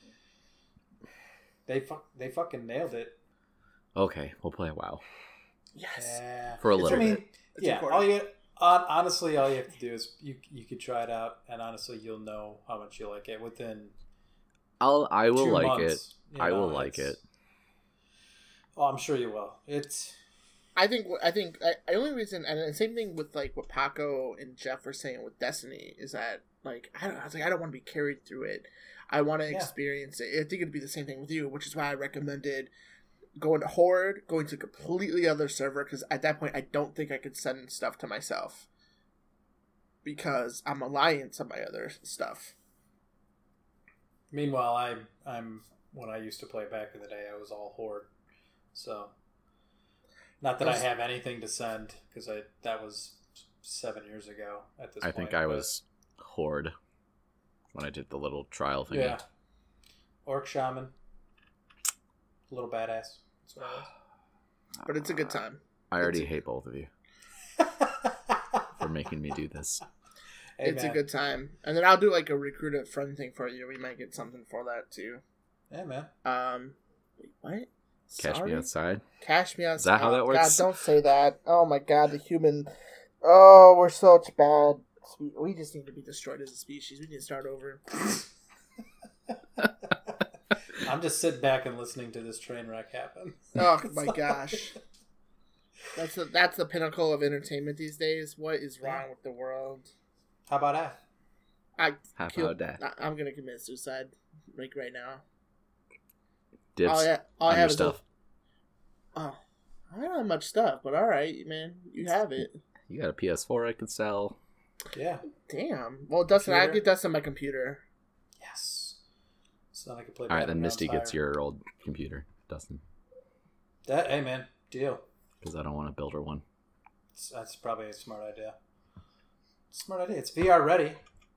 They fucking nailed it. Okay, we'll play a WoW. Yes. Yeah. For a It's- little I mean, bit. It's yeah. important. Honestly, all you have to do is you could try it out, and honestly, you'll know how much you like it within. I will 2 like months, it. you I know, will like it's- it. Oh, I'm sure you will. I think the only reason, and the same thing with what Paco and Jeff were saying with Destiny, is that I was I don't want to be carried through it. I want to Yeah. experience it. I think it'd be the same thing with you, which is why I recommended going to Horde, going to a completely other server, because at that point I don't think I could send stuff to myself. because I'm alliance on my other stuff. Meanwhile, I'm when I used to play back in the day, I was all Horde. So, not that I have anything to send, because that was 7 years ago at this point. I think I was Horde when I did the little trial thing. Yeah. Orc Shaman. Little badass. That's what I was. But it's a good time. I already hate both of you for making me do this. Hey, it's man. a good time. And then I'll do like a recruit a friend thing for you. We might get something for that too. Yeah, man. Wait, what? Catch me outside. Cash me outside. Is that how that works? God, don't say that. Oh my God, the human. Oh, we're such bad. We just need to be destroyed as a species. We need to start over. I'm just sitting back and listening to this train wreck happen. Oh my gosh. That's the pinnacle of entertainment these days. What is wrong with the world? How about that? I'm gonna commit suicide right now. Dibs All I on your have stuff. I don't have much stuff, but all right, man, you have it. You got a PS4 I could sell. Yeah. Damn. Well, Dustin, I get Dustin my computer. Yes. So I can play. All right, then Battlegrounds Misty gets Fire. your old computer, Dustin, Hey, man. Deal. because I don't want to build her one. That's probably a smart idea. Smart idea. It's VR ready.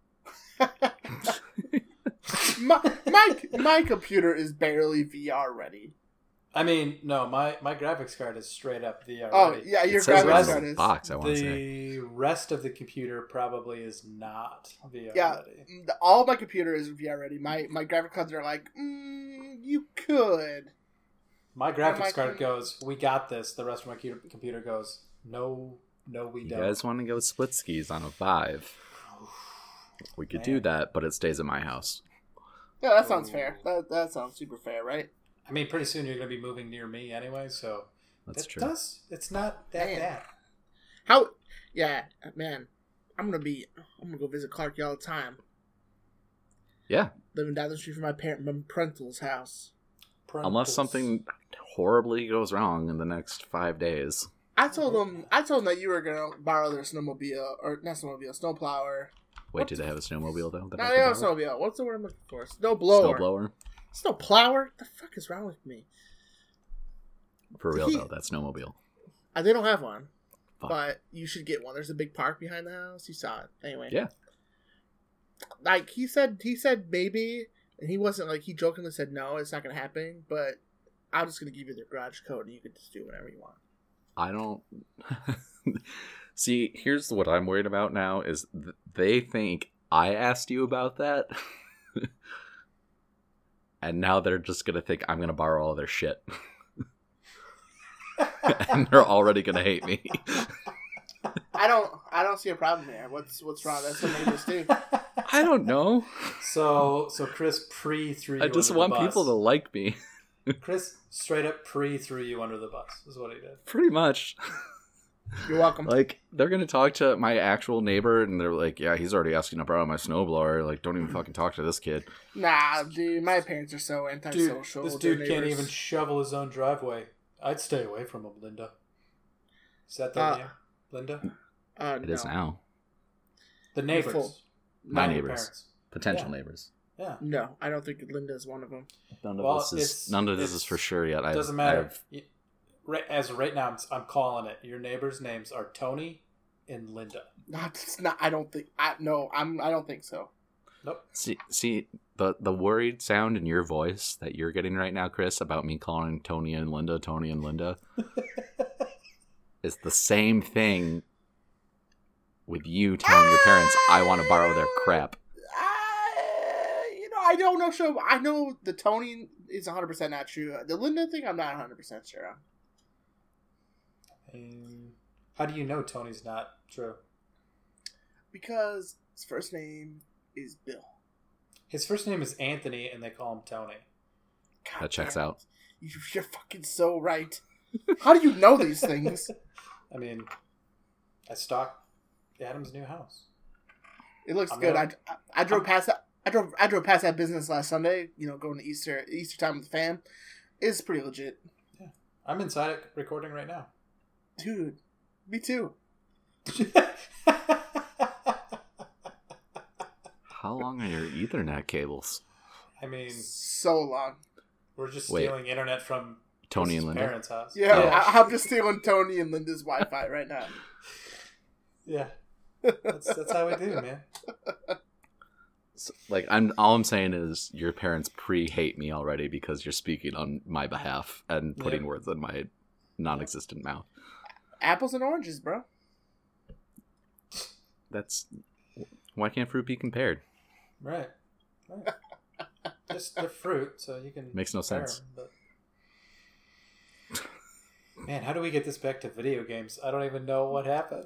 my computer is barely VR ready. I mean, no, my graphics card is straight up VR Oh ready. yeah, your It says graphics it card on the is. box, I want to say. The rest of the computer probably is not VR Yeah, ready. all my computer is VR ready. My graphic cards are like, you could. My graphics card goes, we got this. The rest of my computer goes, no, we You don't. guys want to go split skis on a Vive? We could do that, but it stays at my house. Yeah, that sounds fair. That sounds super fair, right? I mean, pretty soon you're going to be moving near me anyway, so That's it true. does. It's not that Man. bad. How? Yeah, man. I'm gonna go visit Clarky all the time. Yeah, Living down the street from my parental's house. unless something horribly goes wrong in the next 5 days. I told him that you were gonna borrow their snowmobile, or not snowmobile, snowplower. Wait, do they have a snowmobile though? that I No, could they have a borrow? snowmobile. What's the word I'm looking for? Snowblower. Snowblower? Snowplower? The fuck is wrong with me? For real though, that snowmobile. They don't have one, Fuck. but you should get one. There's a big park behind the house. You saw it anyway. Yeah. Like he said maybe, and he wasn't like he jokingly said no, it's not gonna happen. But I'm just gonna give you the garage code, and you can just do whatever you want. I don't see. Here's what I'm worried about now: is they think I asked you about that, and now they're just gonna think I'm gonna borrow all their shit, and they're already gonna hate me. I don't see a problem there. What's wrong? That's what neighbors do. I don't know. So Chris threw you I just under want the bus. people to like me. Chris straight up threw you under the bus, is what he did. Pretty much. You're welcome. Like, they're gonna talk to my actual neighbor, and they're like, "Yeah, he's already asking to borrow my snowblower. Like, don't even fucking talk to this kid." Nah, dude, my parents are so antisocial. This with their dude can't neighbors. even shovel his own driveway. I'd stay away from him, Linda. Is that their name? Linda? It is now. The neighbors. Full. My Not your neighbors. parents. Potential Yeah. neighbors. Yeah. No, I don't think Linda is one of them. None Well, of this is for sure yet. It doesn't matter. As of right now, I'm calling it. Your neighbors' names are Tony and Linda. It's not. I don't think. I don't think so. Nope. See the worried sound in your voice that you're getting right now, Chris, about me calling Tony and Linda, is the same thing with you telling your parents I want to borrow their crap. I don't know. So I know the Tony is 100% not true. The Linda thing, I'm not 100% sure on. How do you know Tony's not true? Because his first name is Bill. His first name is Anthony, and they call him Tony. God That checks damn it. out. You're fucking so right. How do you know these things? I mean, I stalked Adam's new house. It looks I'm good. gonna- I drove past that. I drove past that business last Sunday. You know, going to Easter time with the fam. It's pretty legit, I'm inside it recording right now. dude. Me too. How long are your Ethernet cables? I mean, So long. we're just Wait. stealing internet from Tony and Chris's Linda? parents' house. Yeah, I'm just stealing Tony and Linda's Wi-Fi right now. Yeah. That's how we do, man. So, like, all I'm saying is your parents pre-hate me already because you're speaking on my behalf and putting Yeah. words in my non-existent mouth. Apples and oranges, bro. That's why can't fruit be compared? Right. Just the fruit, so you can Makes no compare sense. 'em, but... Man, how do we get this back to video games? I don't even know what happened.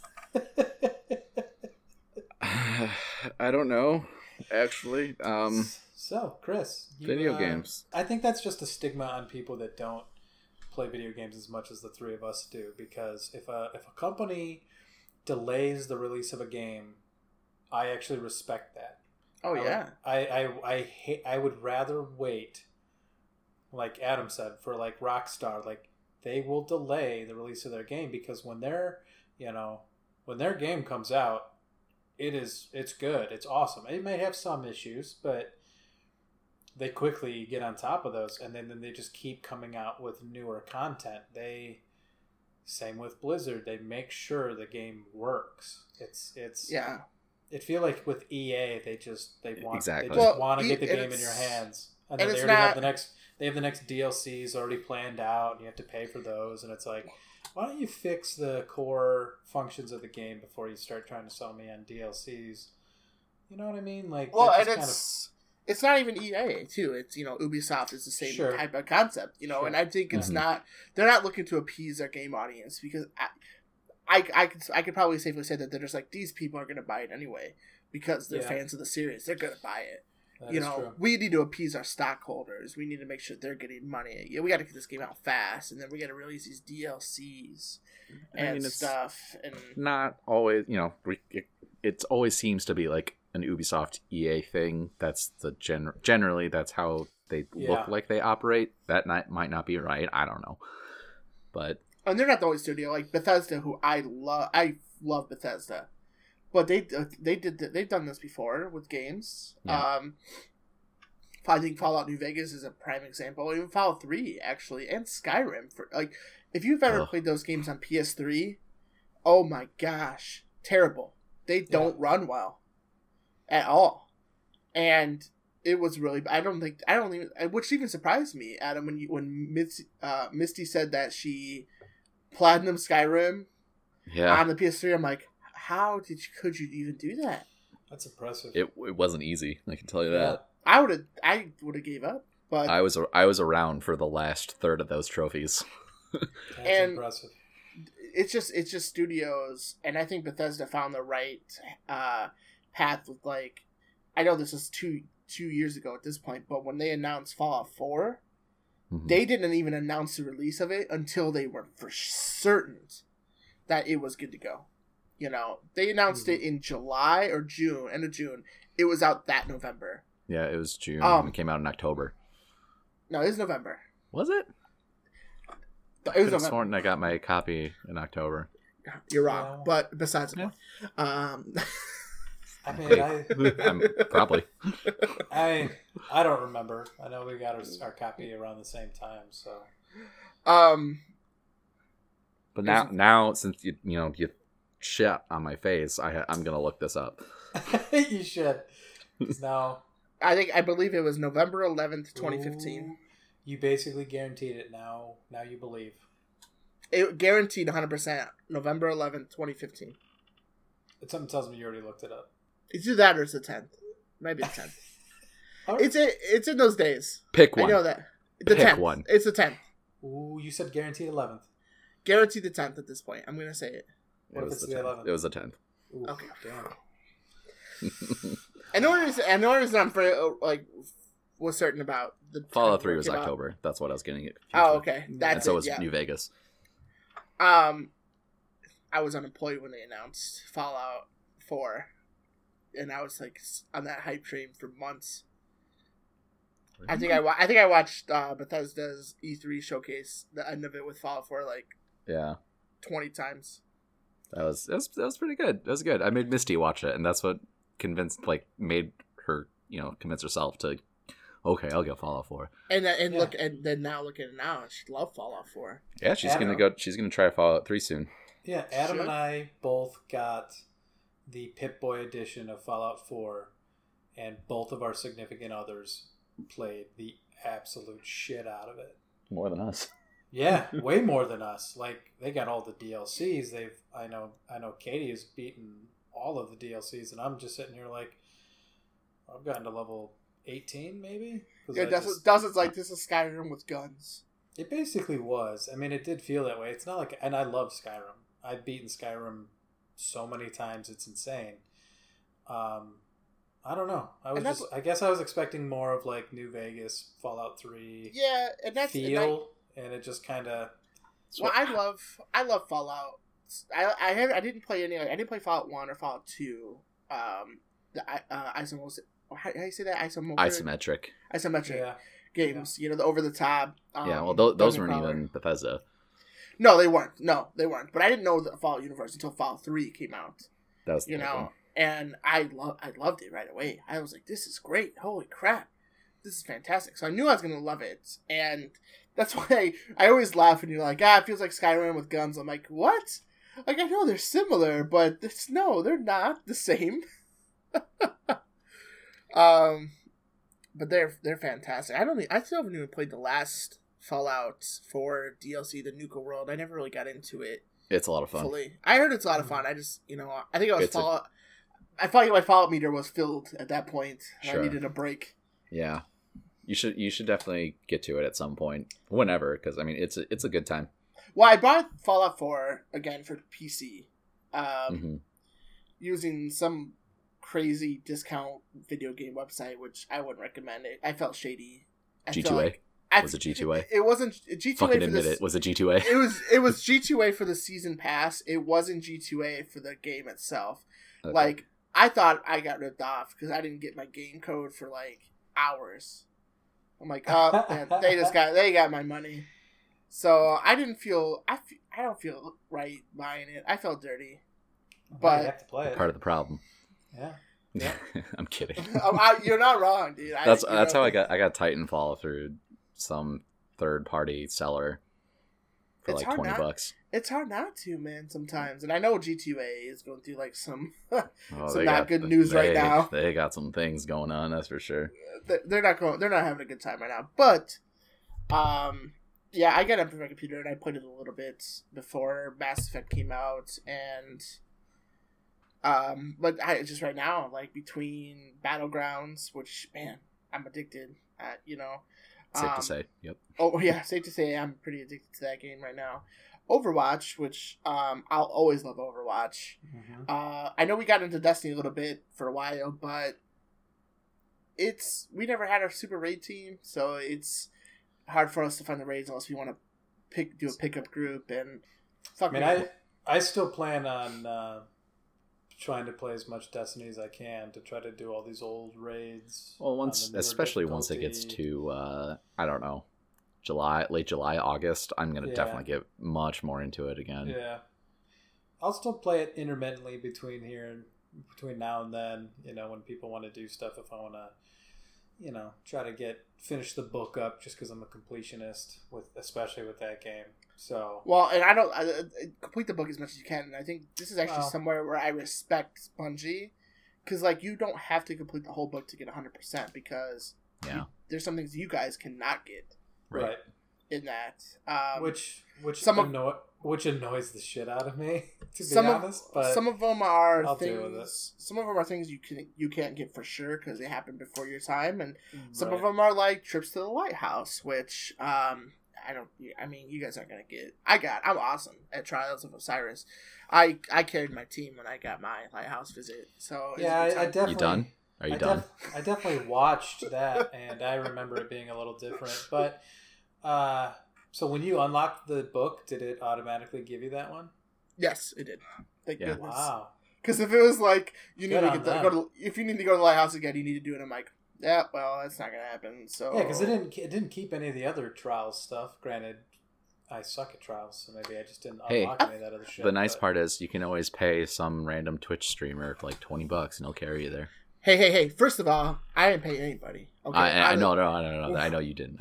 I don't know, actually. So, Chris, Video games. I think that's just a stigma on people that don't play video games as much as the three of us do. Because if a company delays the release of a game, I actually respect that. Oh yeah. I would rather wait, like Adam said, for like Rockstar. Like they will delay the release of their game because when their game comes out, it's good. It's awesome. It may have some issues, but they quickly get on top of those, and then they just keep coming out with newer content. Same with Blizzard. They make sure the game works. It's Yeah. It feel like with EA, they want Exactly. they just Well, want to get the and game in your it's- hands, and and then they it's already have not- the next. They have the next DLCs already planned out, and you have to pay for those. And it's like, why don't you fix the core functions of the game before you start trying to sell me on DLCs? You know what I mean? Like, Well, that and just it's not even EA too. It's Ubisoft is the same Sure. type of concept, Sure. and I think it's Mhm. not. They're not looking to appease their game audience because I could probably safely say that they're just like these people are going to buy it anyway because they're Yeah. fans of the series. They're going to buy it. that is true. We need to appease our stockholders. We need to make sure they're getting money. Yeah, we got to get this game out fast, and then we got to release these DLCs and it's stuff. And not always, it always seems to be like an Ubisoft EA thing. That's the generally that's how they Yeah. look like they operate. That might not be right. I don't know, but and they're not the only studio. Like Bethesda, who I love Bethesda, but they've done this before with games. Yeah. I think Fallout New Vegas is a prime example. Even Fallout 3 actually, and Skyrim. For like, if you've ever Ugh. played those games on PS3, oh my gosh, terrible. They don't run well at all, and it was really. I don't even. Which even surprised me, Adam, when Misty said that she platinum Skyrim yeah, on the PS3. I'm like, how could you even do that? That's impressive. it wasn't easy. I can tell you Yeah. that. I would have gave up, but I was around for the last third of those trophies. That's and- impressive. it's just studios, and I think Bethesda found the right path with like. I know this is two years ago at this point, but when they announced Fallout 4, Mhm. they didn't even announce the release of it until they were for certain that it was good to go. They announced it in July or June, end of June. It was out that November. Yeah, it was June. Um, It came out in October. No, it was November. Was it? It was Could have November. sworn I got my copy in October. You're wrong, No. but besides the Yeah. point, I mean, I'm, probably. I don't remember. I know we got our copy around the same time, so But now since you shit on my face, I'm gonna look this up. you should. 'Cause now, I believe it was November 11th, 2015. ooh, you basically guaranteed it. Now you believe. It guaranteed 100% November 11th, 2015. But something tells me you already looked it up. It's either that or it's the 10th. Maybe the 10th. Oh, It's in those days. Pick one. I know that. The Pick 10th. one. It's the 10th. ooh, you said guaranteed 11th. Guaranteed the 10th at this point. I'm going to say it. What if was it's the the 10th. 11th? It was the 10th. Ooh, Okay. Damn. And the only reason I'm was certain about the Fallout time 3 was it came out. October. That's what I was getting it. Oh, okay. And That's so it, was yeah. New Vegas. I was unemployed when they announced Fallout 4, and I was like on that hype train for months. I think I watched Bethesda's E3 showcase, the end of it with Fallout 4 like Yeah, 20 times. that was pretty good. That was good. I made Misty watch it, and that's what made her, convince herself to, okay, I'll get Fallout 4. And look, and then now look at it now. She loved Fallout 4. Yeah, she's gonna try Fallout 3 soon. Yeah, Adam and I both got the Pip-Boy edition of Fallout 4, and both of our significant others played the absolute shit out of it. More than us. Yeah, way more than us. Like, they got all the DLCs. I know Katie has beaten all of the DLCs, and I'm just sitting here like, I've gotten to level 18 maybe. Yeah, Dustin's like, this is Skyrim with guns. It basically was. I mean, it did feel that way. It's not like, and I love Skyrim. I've beaten Skyrim so many times, it's insane. I don't know. I guess I was expecting more of like New Vegas, Fallout 3. Yeah, and that's feel, and it just kind of. Well, I love Fallout. I didn't play any. I didn't play Fallout 1 or Fallout 2. The isometric. How do you say that? Isometric games. Yeah. The over the top. Yeah. Well, those weren't even Bethesda. No, they weren't. But I didn't know the Fallout universe until Fallout 3 came out. That was the and I loved it right away. I was like, this is great. Holy crap. This is fantastic. So I knew I was going to love it. And that's why I always laugh when you're like, it feels like Skyrim with guns. I'm like, what? Like, I know they're similar, but they're not the same. But they're fantastic. I still haven't even played the last Fallout 4 DLC, the Nuka World. I never really got into it. It's a lot of fun. Fully. I heard it's a lot of fun. I just, I think I was Fallout. I felt like my Fallout meter was filled at that point. Sure. I needed a break. Yeah, you should definitely get to it at some point, whenever, because I mean it's a good time. Well, I bought Fallout 4 again for PC, using some crazy discount video game website, which I wouldn't recommend it. I felt shady. G2A? Was it G2A? It wasn't G2A. Fucking admit it. Was it G2A? It was G2A for the season pass. It wasn't G2A for the game itself. Okay. Like, I thought I got ripped off because I didn't get my game code for like hours. I'm like, oh, man, they got my money. So I don't feel right buying it. I felt dirty. But you have to play it. Part of the problem. Yeah. I'm kidding. You're not wrong, dude. That's how I got Titanfall through some third party seller for like $20. It's hard not to, man, sometimes. And I know G2A is going through like some not good news right now. They got some things going on, that's for sure. They're not having a good time right now. But yeah, I got it on my computer and I played it a little bit before Mass Effect came out, and but just right now, like between Battlegrounds, which, man, I'm addicted. Safe to say, yep. Oh yeah, safe to say I'm pretty addicted to that game right now. Overwatch, which I'll always love Overwatch. Mm-hmm. I know we got into Destiny a little bit for a while, but we never had a super raid team, so it's hard for us to find the raids unless we want to do a pickup group. And I still plan on trying to play as much Destiny as I can to try to do all these old raids. Well, especially once it gets to I don't know, late July, August, I'm gonna definitely get much more into it again. Yeah, I'll still play it intermittently between now and then. When people want to do stuff, if I want to, try to finish the book up, just because I'm a completionist especially with that game. So and I don't complete the book as much as you can. And I think this is actually somewhere where I respect Bungie, because like you don't have to complete the whole book to get 100%, because there's some things you guys cannot get right in that. Which annoys the shit out of me, to be honest. But some of them are things. Some of them are things you can't get for sure because they happen before your time, and some of them are like trips to the lighthouse, which you guys aren't gonna get. I'm awesome at Trials of Osiris. I carried my team when I got my lighthouse visit. So yeah, I definitely. You done? Are you done? I definitely watched that, and I remember it being a little different. But so when you unlocked the book, did it automatically give you that one? Yes, it did. Thank goodness. Wow. Because if it was like if you need to go to the lighthouse again, you need to do it. I'm like, yeah, well, that's not gonna happen. So yeah, because it didn't keep any of the other Trials stuff. Granted, I suck at trials, so maybe I just didn't Hey, unlock any of that other shit. The nice but- part is you can always pay some random Twitch streamer like $20 and he'll carry you there. Hey! First of all, I didn't pay anybody. Okay, I know. I know you didn't.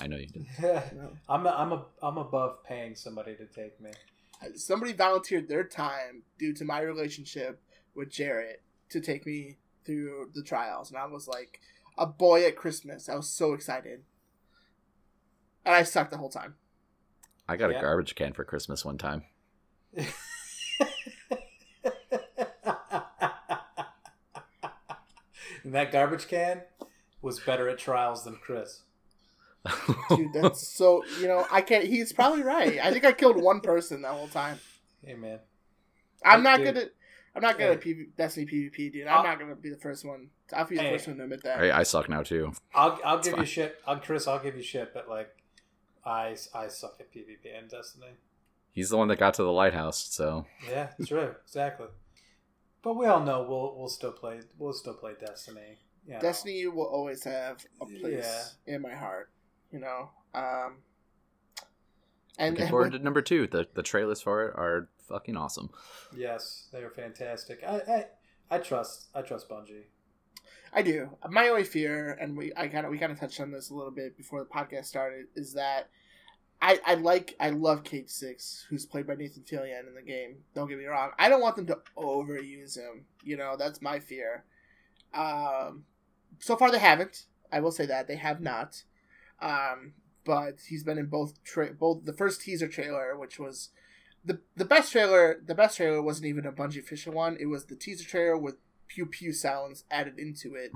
I'm above paying somebody to take me. Somebody volunteered their time due to my relationship with Jarrett to take me through the trials, and I was like a boy at Christmas. I was so excited, and I sucked the whole time. I got Yeah. a garbage can for Christmas one time. And that garbage can was better at trials than Chris. Dude, that's so, I can't. He's probably right. I think I killed one person that whole time. Hey man, I'm not Dude. good at Destiny PvP, dude. I'm not gonna be the first one. I'll be the Hey. first one to admit that. I suck now too. I'll give fine. you shit. Chris, I'll give you shit, but like, I suck at PvP and Destiny. He's the one that got to the lighthouse, so Yeah, that's right, exactly. But we all know we'll still play Destiny. Yeah, Destiny will always have a place in my heart. And looking forward to number 2. The trailers for it are fucking awesome. Yes, they are fantastic. I trust Bungie. I do. My only fear, and we kind of touched on this a little bit before the podcast started, is that I love Cade Six, who's played by Nathan Fillion in the game. Don't get me wrong. I don't want them to overuse him. That's my fear. So far they haven't. I will say that they have not. But he's been in both the first teaser trailer, which was the best trailer. The best trailer wasn't even a Bungie official one. It was the teaser trailer with pew pew sounds added into it.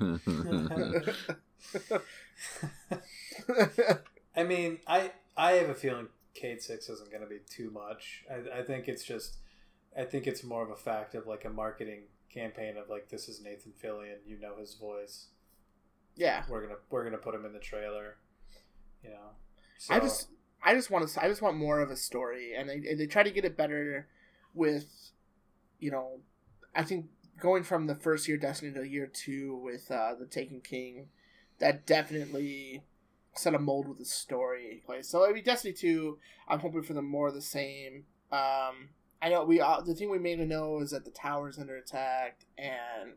I mean, I have a feeling Cade 6 isn't going to be too much. I think it's more of a fact of like a marketing campaign of like, this is Nathan Fillion, his voice. Yeah, We're gonna put him in the trailer. So, I just want more of a story, and they try to get it better with, I think going from the first year Destiny to year 2 with the Taken King, that definitely set a mold with the story. So Destiny 2, I'm hoping for more of the same. I know the thing we mainly know is that the tower's under attack, and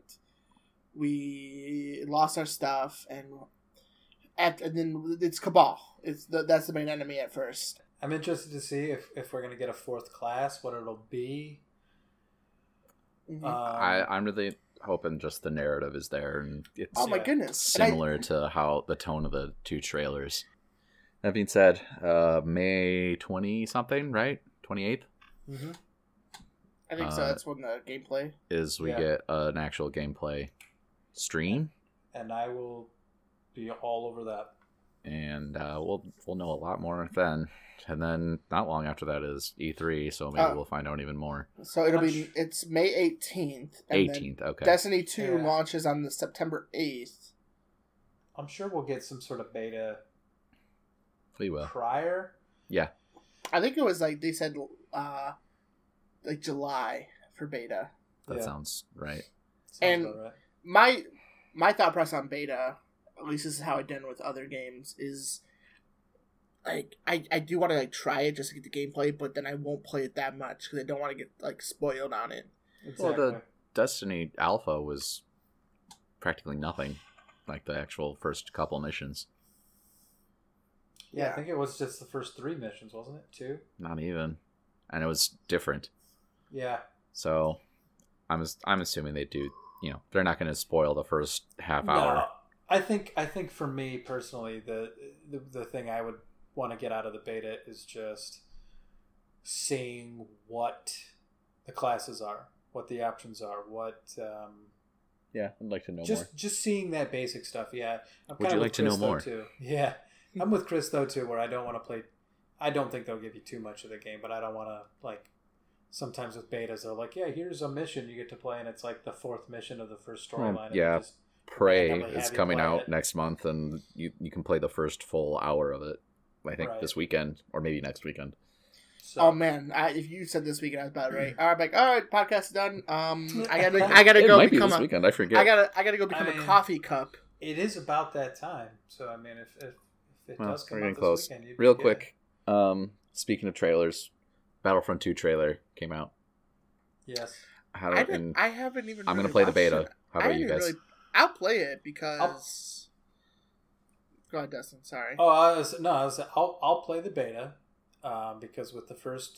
we lost our stuff, and then it's Cabal. That's the main enemy at first. I'm interested to see if we're gonna get a 4th class, what it'll be. Mhm. I'm really hoping just the narrative is there, and it's Oh my goodness! similar to how the tone of the 2 trailers. That being said, May 20 something, right? 28th Mm-hmm. I think so. That's when the gameplay. is we Yeah. get an actual gameplay stream, And I will be all over that. and we'll know a lot more then. And then not long after that is E3, so maybe we'll find out even more. So it's May 18th. And 18th, then okay. Destiny 2 Yeah. launches on the September 8th. I'm sure we'll get some sort of beta We will. prior. Yeah. I think it was like they said like July for beta. That Yeah. sounds right. Sounds And- about right. My thought process on beta, at least this is how I've done with other games, is like I do want to like try it just to get the gameplay, but then I won't play it that much because I don't want to get like spoiled on it. Exactly. Well, the Destiny Alpha was practically nothing, like the actual first couple missions. Yeah, Yeah. I think it was just the first 3 missions, wasn't it? 2? Not even, and it was different. Yeah. So, I'm assuming they do. They're not going to spoil the first half hour. No, I think for me personally, the thing I would want to get out of the beta is just seeing what the classes are, what the options are, what Yeah, I'd like to know more. just seeing that basic stuff. Yeah, I'm Would kinda you with like to know Chris, though, more? Too. Yeah, I'm with Chris though too, where I don't want to play. I don't think they'll give you too much of the game, but I don't want to like. Sometimes with betas, they're like, "Yeah, here's a mission you get to play," and it's like the 4th mission of the first storyline. and yeah. they just Prey randomly is have you coming play out it. next month, and you can play the first full hour of it. I think Right. this weekend, or maybe next weekend. So, Oh man, if you said this weekend, I was about right. I'm like, all right, podcast is done. I gotta It go might be become this a. weekend. I forget. I gotta go become I mean- a coffee cup. it is about that time. So I mean, if it Well, does come we're out getting this close. weekend, you'd Real be quick, speaking of trailers, Battlefront 2 trailer came out. Yes. I haven't even. I'm really gonna play the watched beta. it. How about you guys? I'll play it because. Go ahead, Dustin. Sorry. Oh, I'll play the beta because with the first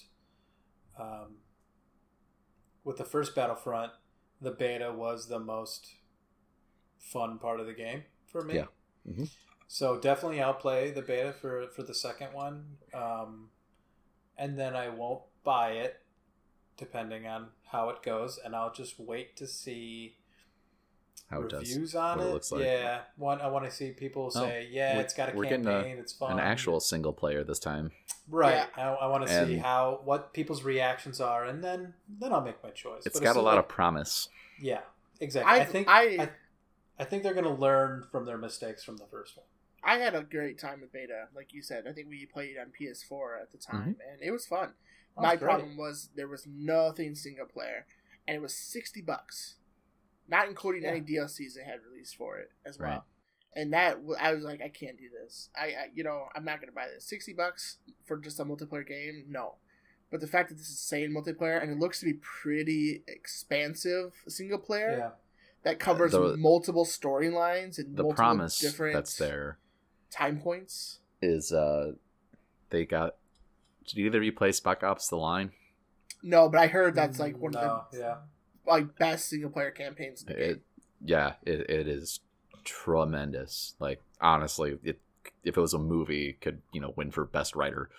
Battlefront, the beta was the most fun part of the game for me. Yeah. Mm-hmm. So definitely I'll play the beta for the second one, and then I won't buy it depending on how it goes, and I'll just wait to see How it reviews does. on What it. it looks like. Yeah, I want to see people say, it's got a campaign, it's fun. An actual single player this time. Right. Yeah. I want to see what people's reactions are, and then I'll make my choice. It's got a lot of promise. Yeah, exactly. I think they're going to learn from their mistakes from the first one. I had a great time with beta, like you said. I think we played on PS4 at the time, and it was fun. My problem was there was nothing single player, and it was $60, not including any DLCs they had released for it as well. Right. And that I was like, I can't do this. I'm not gonna buy this. $60 for just a multiplayer game, no. But the fact that this is sane multiplayer and it looks to be pretty expansive single player that covers multiple storylines and the multiple promise different that's there time points is they got. Did either of you play Spec Ops: The Line? No, but I heard that's like one of the yeah. like best single player campaigns in the game. It is tremendous. Like honestly, if it was a movie, it could win for best writer.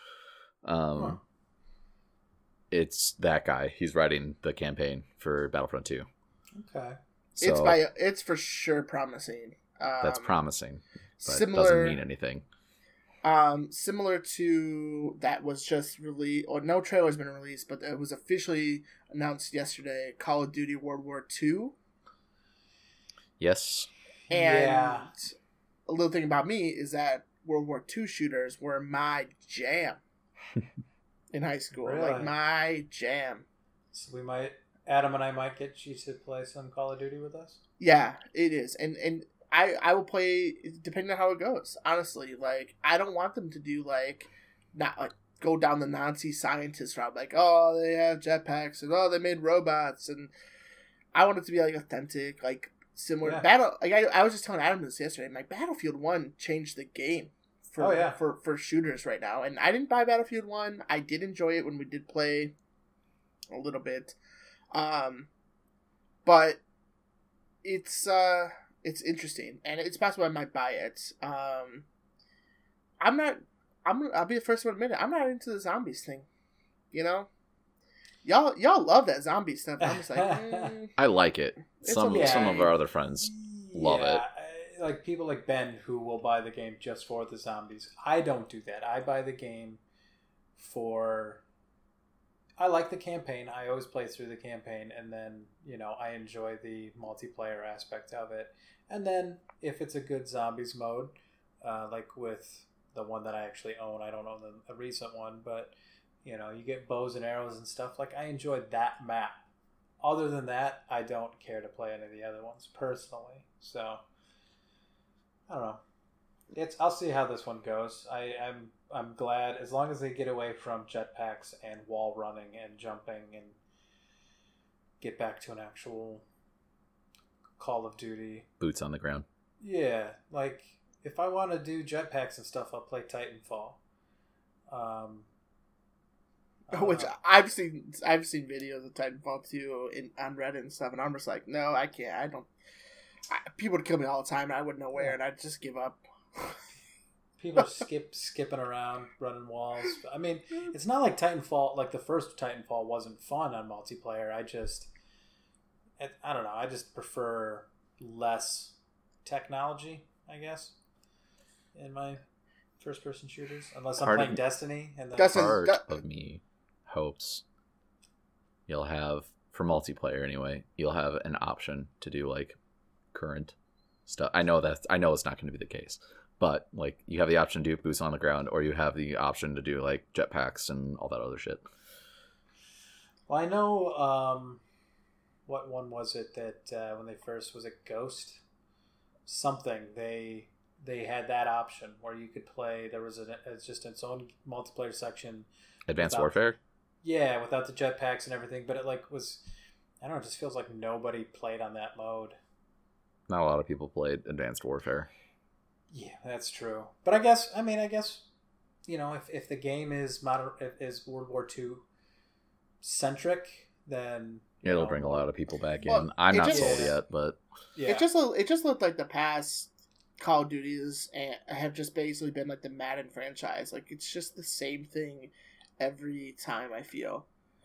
It's that guy. He's writing the campaign for Battlefront 2. Okay. So it's for sure promising. That's promising, but similar, doesn't mean anything. Similar to that was just released, or no trailer's been released, but it was officially announced yesterday. Call of Duty World War II. Yes. And a little thing about me is that World War II shooters were my jam in high school. Really? Like my jam. So Adam and I might get you to play some Call of Duty with us. Yeah, it is, and I will play depending on how it goes. Honestly, like I don't want them to do not like go down the Nazi scientist route. Like, oh, they have jetpacks and they made robots, and I want it to be like authentic, like similar battle. Like I was just telling Adam this yesterday. My Battlefield 1 changed the game for shooters right now, and I didn't buy Battlefield 1. I did enjoy it when we did play a little bit, but it's interesting, and it's possible I might buy it. I'll be the first one to admit it. I'm not into the zombies thing. Y'all love that zombie stuff. I'm just like, I like it. Some of our other friends love it. Like people like Ben who will buy the game just for the zombies. I don't do that. I buy the game for. I like the campaign. I always play through the campaign, and then I enjoy the multiplayer aspect of it. And then if it's a good zombies mode, like with the one that I actually own, I don't own a recent one, but you get bows and arrows and stuff. Like I enjoyed that map. Other than that, I don't care to play any of the other ones personally. So I don't know. I'll see how this one goes. I'm glad as long as they get away from jetpacks and wall running and jumping and get back to an actual Call of Duty. Boots on the ground. Yeah, like if I want to do jetpacks and stuff, I'll play Titanfall. Which I've seen videos of Titanfall 2 on Reddit and stuff, and I'm just like, no, I can't. I don't. People would kill me all the time, and I wouldn't know where, and I'd just give up. People skipping around, running walls. I mean, it's not like Titanfall. Like the first Titanfall wasn't fun on multiplayer. I don't know. I just prefer less technology, I guess, in my first-person shooters. Unless I'm playing Destiny. And then part of me hopes you'll have, for multiplayer anyway, you'll have an option to do like current stuff. I know it's not going to be the case, but like you have the option to do boots on the ground, or you have the option to do like jetpacks and all that other shit. Well, I know. What one was it that when they first was it Ghost? Something they they had that option where you could play. There was it's just its own multiplayer section. Advanced without, Warfare? Yeah, without the jetpacks and everything, but it like was, I don't know, it just feels like nobody played on that mode. Not a lot of people played Advanced Warfare. Yeah, that's true. But I guess, if the game is is World War II centric, then It'll bring a lot of people back in. Well, I'm not just- sold Yeah. yet, but yeah, It just looked like the past Call of Duties have just basically been like the Madden franchise. Like it's just the same thing every time, I feel.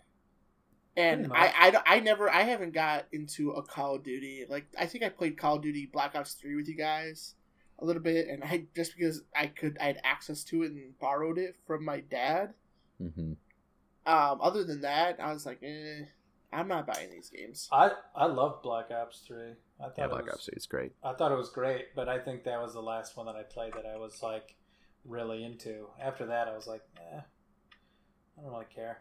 And Pretty much. I haven't got into a Call of Duty. Like I think I played Call of Duty Black Ops 3 with you guys a little bit, and I just because I had access to it and borrowed it from my dad. mhm. Other than that, I was like, I'm not buying these games. I love Black Ops 3. I thought Black Ops 3 is great. I thought it was great, but I think that was the last one that I played that I was like really into. After that, I was like, I don't really care.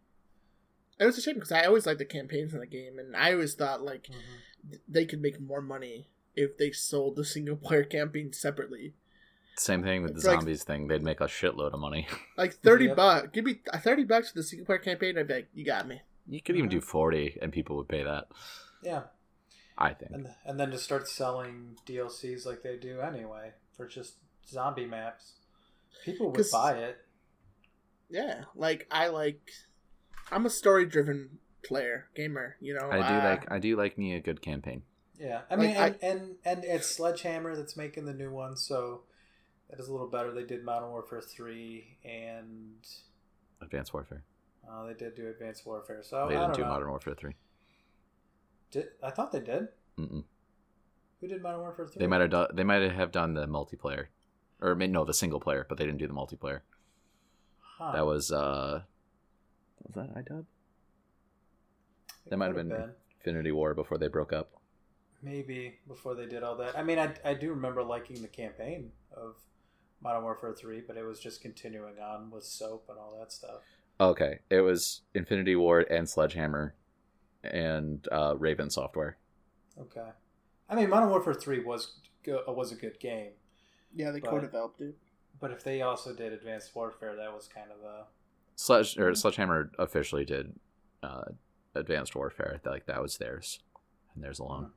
It was a shame because I always liked the campaigns in the game, and I always thought like they could make more money if they sold the single player campaign separately. Same thing with the For like- zombies thing. They'd make a shitload of money. Like $30 Yep. bucks. Give me $30 for the single player campaign. I'd be like, you got me. You could even do 40 and people would pay that, Yeah, I think. and then just start selling DLCs like they do anyway for just zombie maps. People would 'Cause- buy it. Yeah, like I'm a story driven gamer. You know, I do like me a good campaign. Yeah, I Like, mean, and it's Sledgehammer that's making the new one, so that is a little better. They did Modern Warfare 3, and Advanced Warfare. they did do Advanced Warfare. So They I didn't don't do know. Modern Warfare 3. I thought they did. Mm-mm. Who did Modern Warfare 3? They might have done the multiplayer, or no, the single player, but they didn't do the multiplayer. Huh. That was that iDub? It That might have could've been Infinity War before they broke up. maybe before they did all that. I mean, I do remember liking the campaign of Modern Warfare 3, but it was just continuing on with soap and all that stuff. Okay, it was Infinity War and Sledgehammer and Raven Software. Okay. I mean, Modern Warfare 3 was a good game, Yeah, they But- co-developed it. but if they also did Advanced Warfare, that was kind of a... Sledgehammer officially did Advanced Warfare. Like that was theirs, and theirs alone.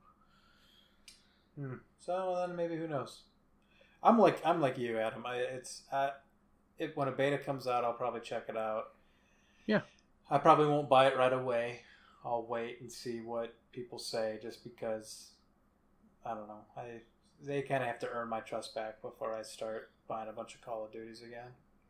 So then maybe who knows? I'm like you, Adam. When a beta comes out, I'll probably check it out. Yeah. I probably won't buy it right away. I'll wait and see what people say, just because I don't know. They kind of have to earn my trust back before I start buying a bunch of Call of Duties again.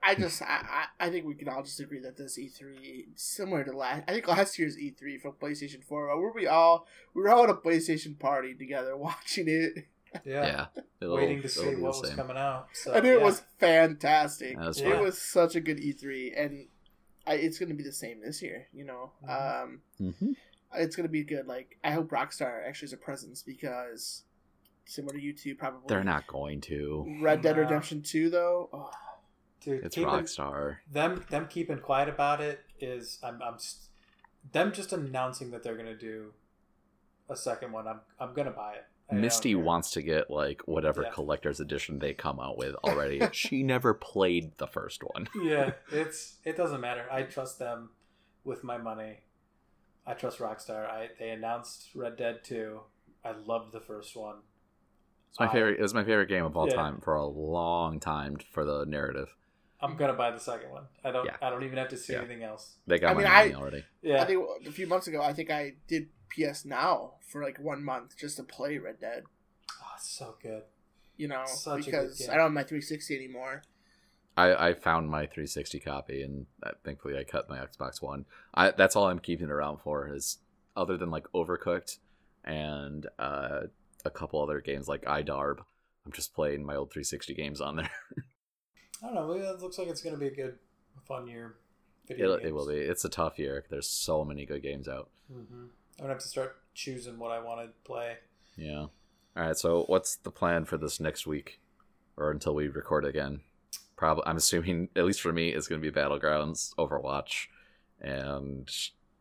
I think we can all just agree that this E3 similar to I think last year's E3 from PlayStation 4, where we were all at a PlayStation party together watching it, Yeah. It'll Waiting to be see the what was same. coming out. So, and it was fantastic. That was It fun. was such a good E3, and it's going to be the same this year. You know, Mm-hmm. it's going to be good. Like I hope Rockstar actually is a presence because similar to YouTube, probably They're not going to. Red Dead No. Redemption 2 though. Oh, Dude, It's keeping- Rockstar. Them keeping quiet about it is them just announcing that they're gonna do a second one. I'm gonna buy it. I don't Misty care. wants to get like whatever Yeah. collector's edition they come out with already. She never played the first one. Yeah, it doesn't matter. I trust them with my money. I trust Rockstar. They announced Red Dead 2. I loved the first one. It's my favorite. It was my favorite game of all Yeah. time for a long time for the narrative. I'm gonna buy the second one. I don't. Yeah. I don't even have to see Yeah. anything else. They got I my mean, money already. Yeah. I think a few months ago, I think I did PS Now for like 1 month just to play Red Dead. Oh, it's so good. You know, Such a good because game. I don't have my 360 anymore. I found my 360 copy, and thankfully I cut my Xbox One. That's all I'm keeping it around for, is other than like Overcooked and a couple other games like iDarb. I'm just playing my old 360 games on there. I don't know. It looks like it's gonna be a fun year. Video It will be. It's a tough year. There's so many good games out. Mm-hmm. I'm gonna have to start choosing what I want to play. Yeah. All right. So what's the plan for this next week, or until we record again? Probably. I'm assuming, at least for me, it's going to be Battlegrounds, Overwatch, and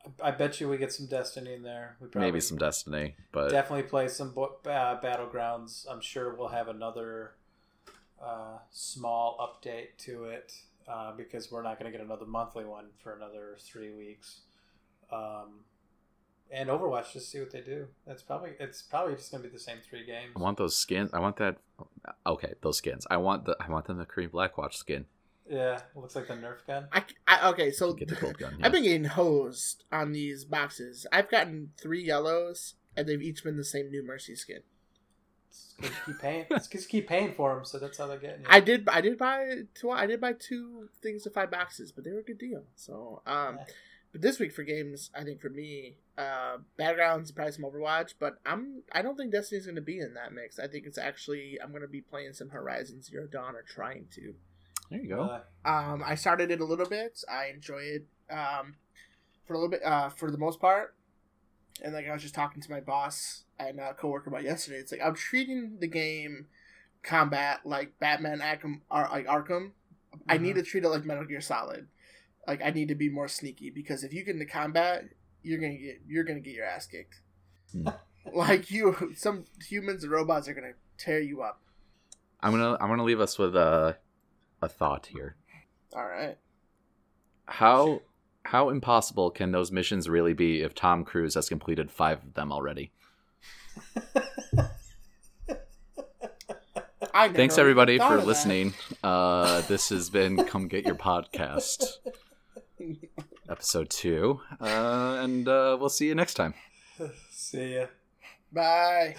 I bet you we get some Destiny in there. We probably Maybe some Destiny, but definitely play some Battlegrounds. I'm sure we'll have another small update to it because we're not going to get another monthly one for another 3 weeks. And Overwatch, just see what they do. It's probably just going to be the same 3 games. I want those skins. I want that. Okay, those skins. I want them the Kareem Blackwatch skin. Yeah, it looks like the Nerf gun. Okay, so Get the gold gun. I've been getting hosed on these boxes. I've gotten 3 yellows, and they've each been the same New Mercy skin. It's because you keep paying for them, so that's how they're getting you. I did buy 2 things to 5 boxes, but they were a good deal. So, but this week for games, I think for me, Battlegrounds, probably some Overwatch, but I don't think Destiny's going to be in that mix. I think it's actually I'm going to be playing some Horizon Zero Dawn or trying to. There you go. I started it a little bit. I enjoy it for a little bit for the most part. And like I was just talking to my boss and coworker about yesterday. It's like I'm treating the game combat like Batman Arkham. Mm-hmm. I need to treat it like Metal Gear Solid. Like I need to be more sneaky because if you get into combat, you're gonna get your ass kicked. Like some humans and robots are gonna tear you up. I'm gonna leave us with a thought here. All right. How impossible can those missions really be if Tom Cruise has completed 5 of them already? Thanks everybody for listening. This has been Come Get Your Podcast, episode 2, and we'll see you next time. See ya. Bye.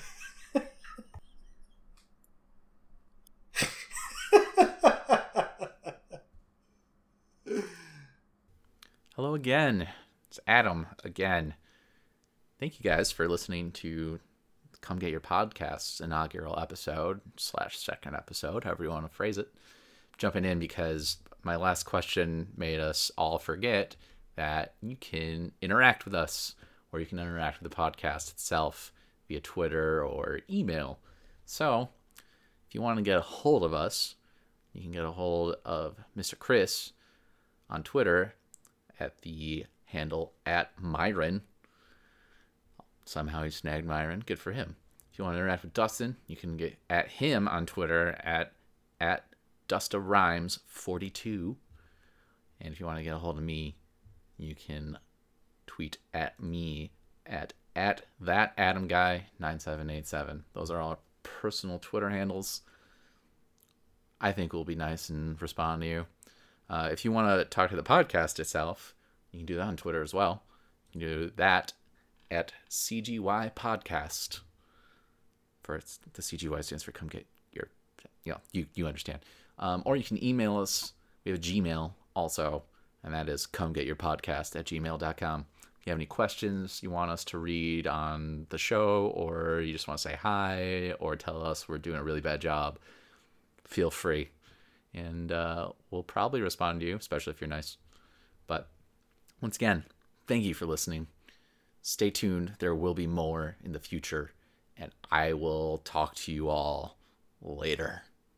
Hello again. It's Adam again. Thank you guys for listening to Come Get Your Podcast's inaugural episode / second episode, however you want to phrase it. Jumping in because my last question made us all forget that you can interact with us, or you can interact with the podcast itself via Twitter or email. So if you want to get a hold of us, you can get a hold of Mr. Chris on Twitter at the handle @Myron. Somehow he snagged Myron. Good for him. If you want to interact with Dustin, you can get at him on Twitter at DustaRhymes42. And if you want to get a hold of me, you can tweet at me at thatadamguy9787. Those are all our personal Twitter handles. I think we'll be nice and respond to you. If you want to talk to the podcast itself, you can do that on Twitter as well. You can do that at CGY Podcast. The CGY stands for Come Get Your... You understand. Or you can email us. We have a Gmail also, and that is comegetyourpodcast@gmail.com. If you have any questions you want us to read on the show, or you just want to say hi, or tell us we're doing a really bad job, feel free. And we'll probably respond to you, especially if you're nice. But once again, thank you for listening. Stay tuned. There will be more in the future. And I will talk to you all later.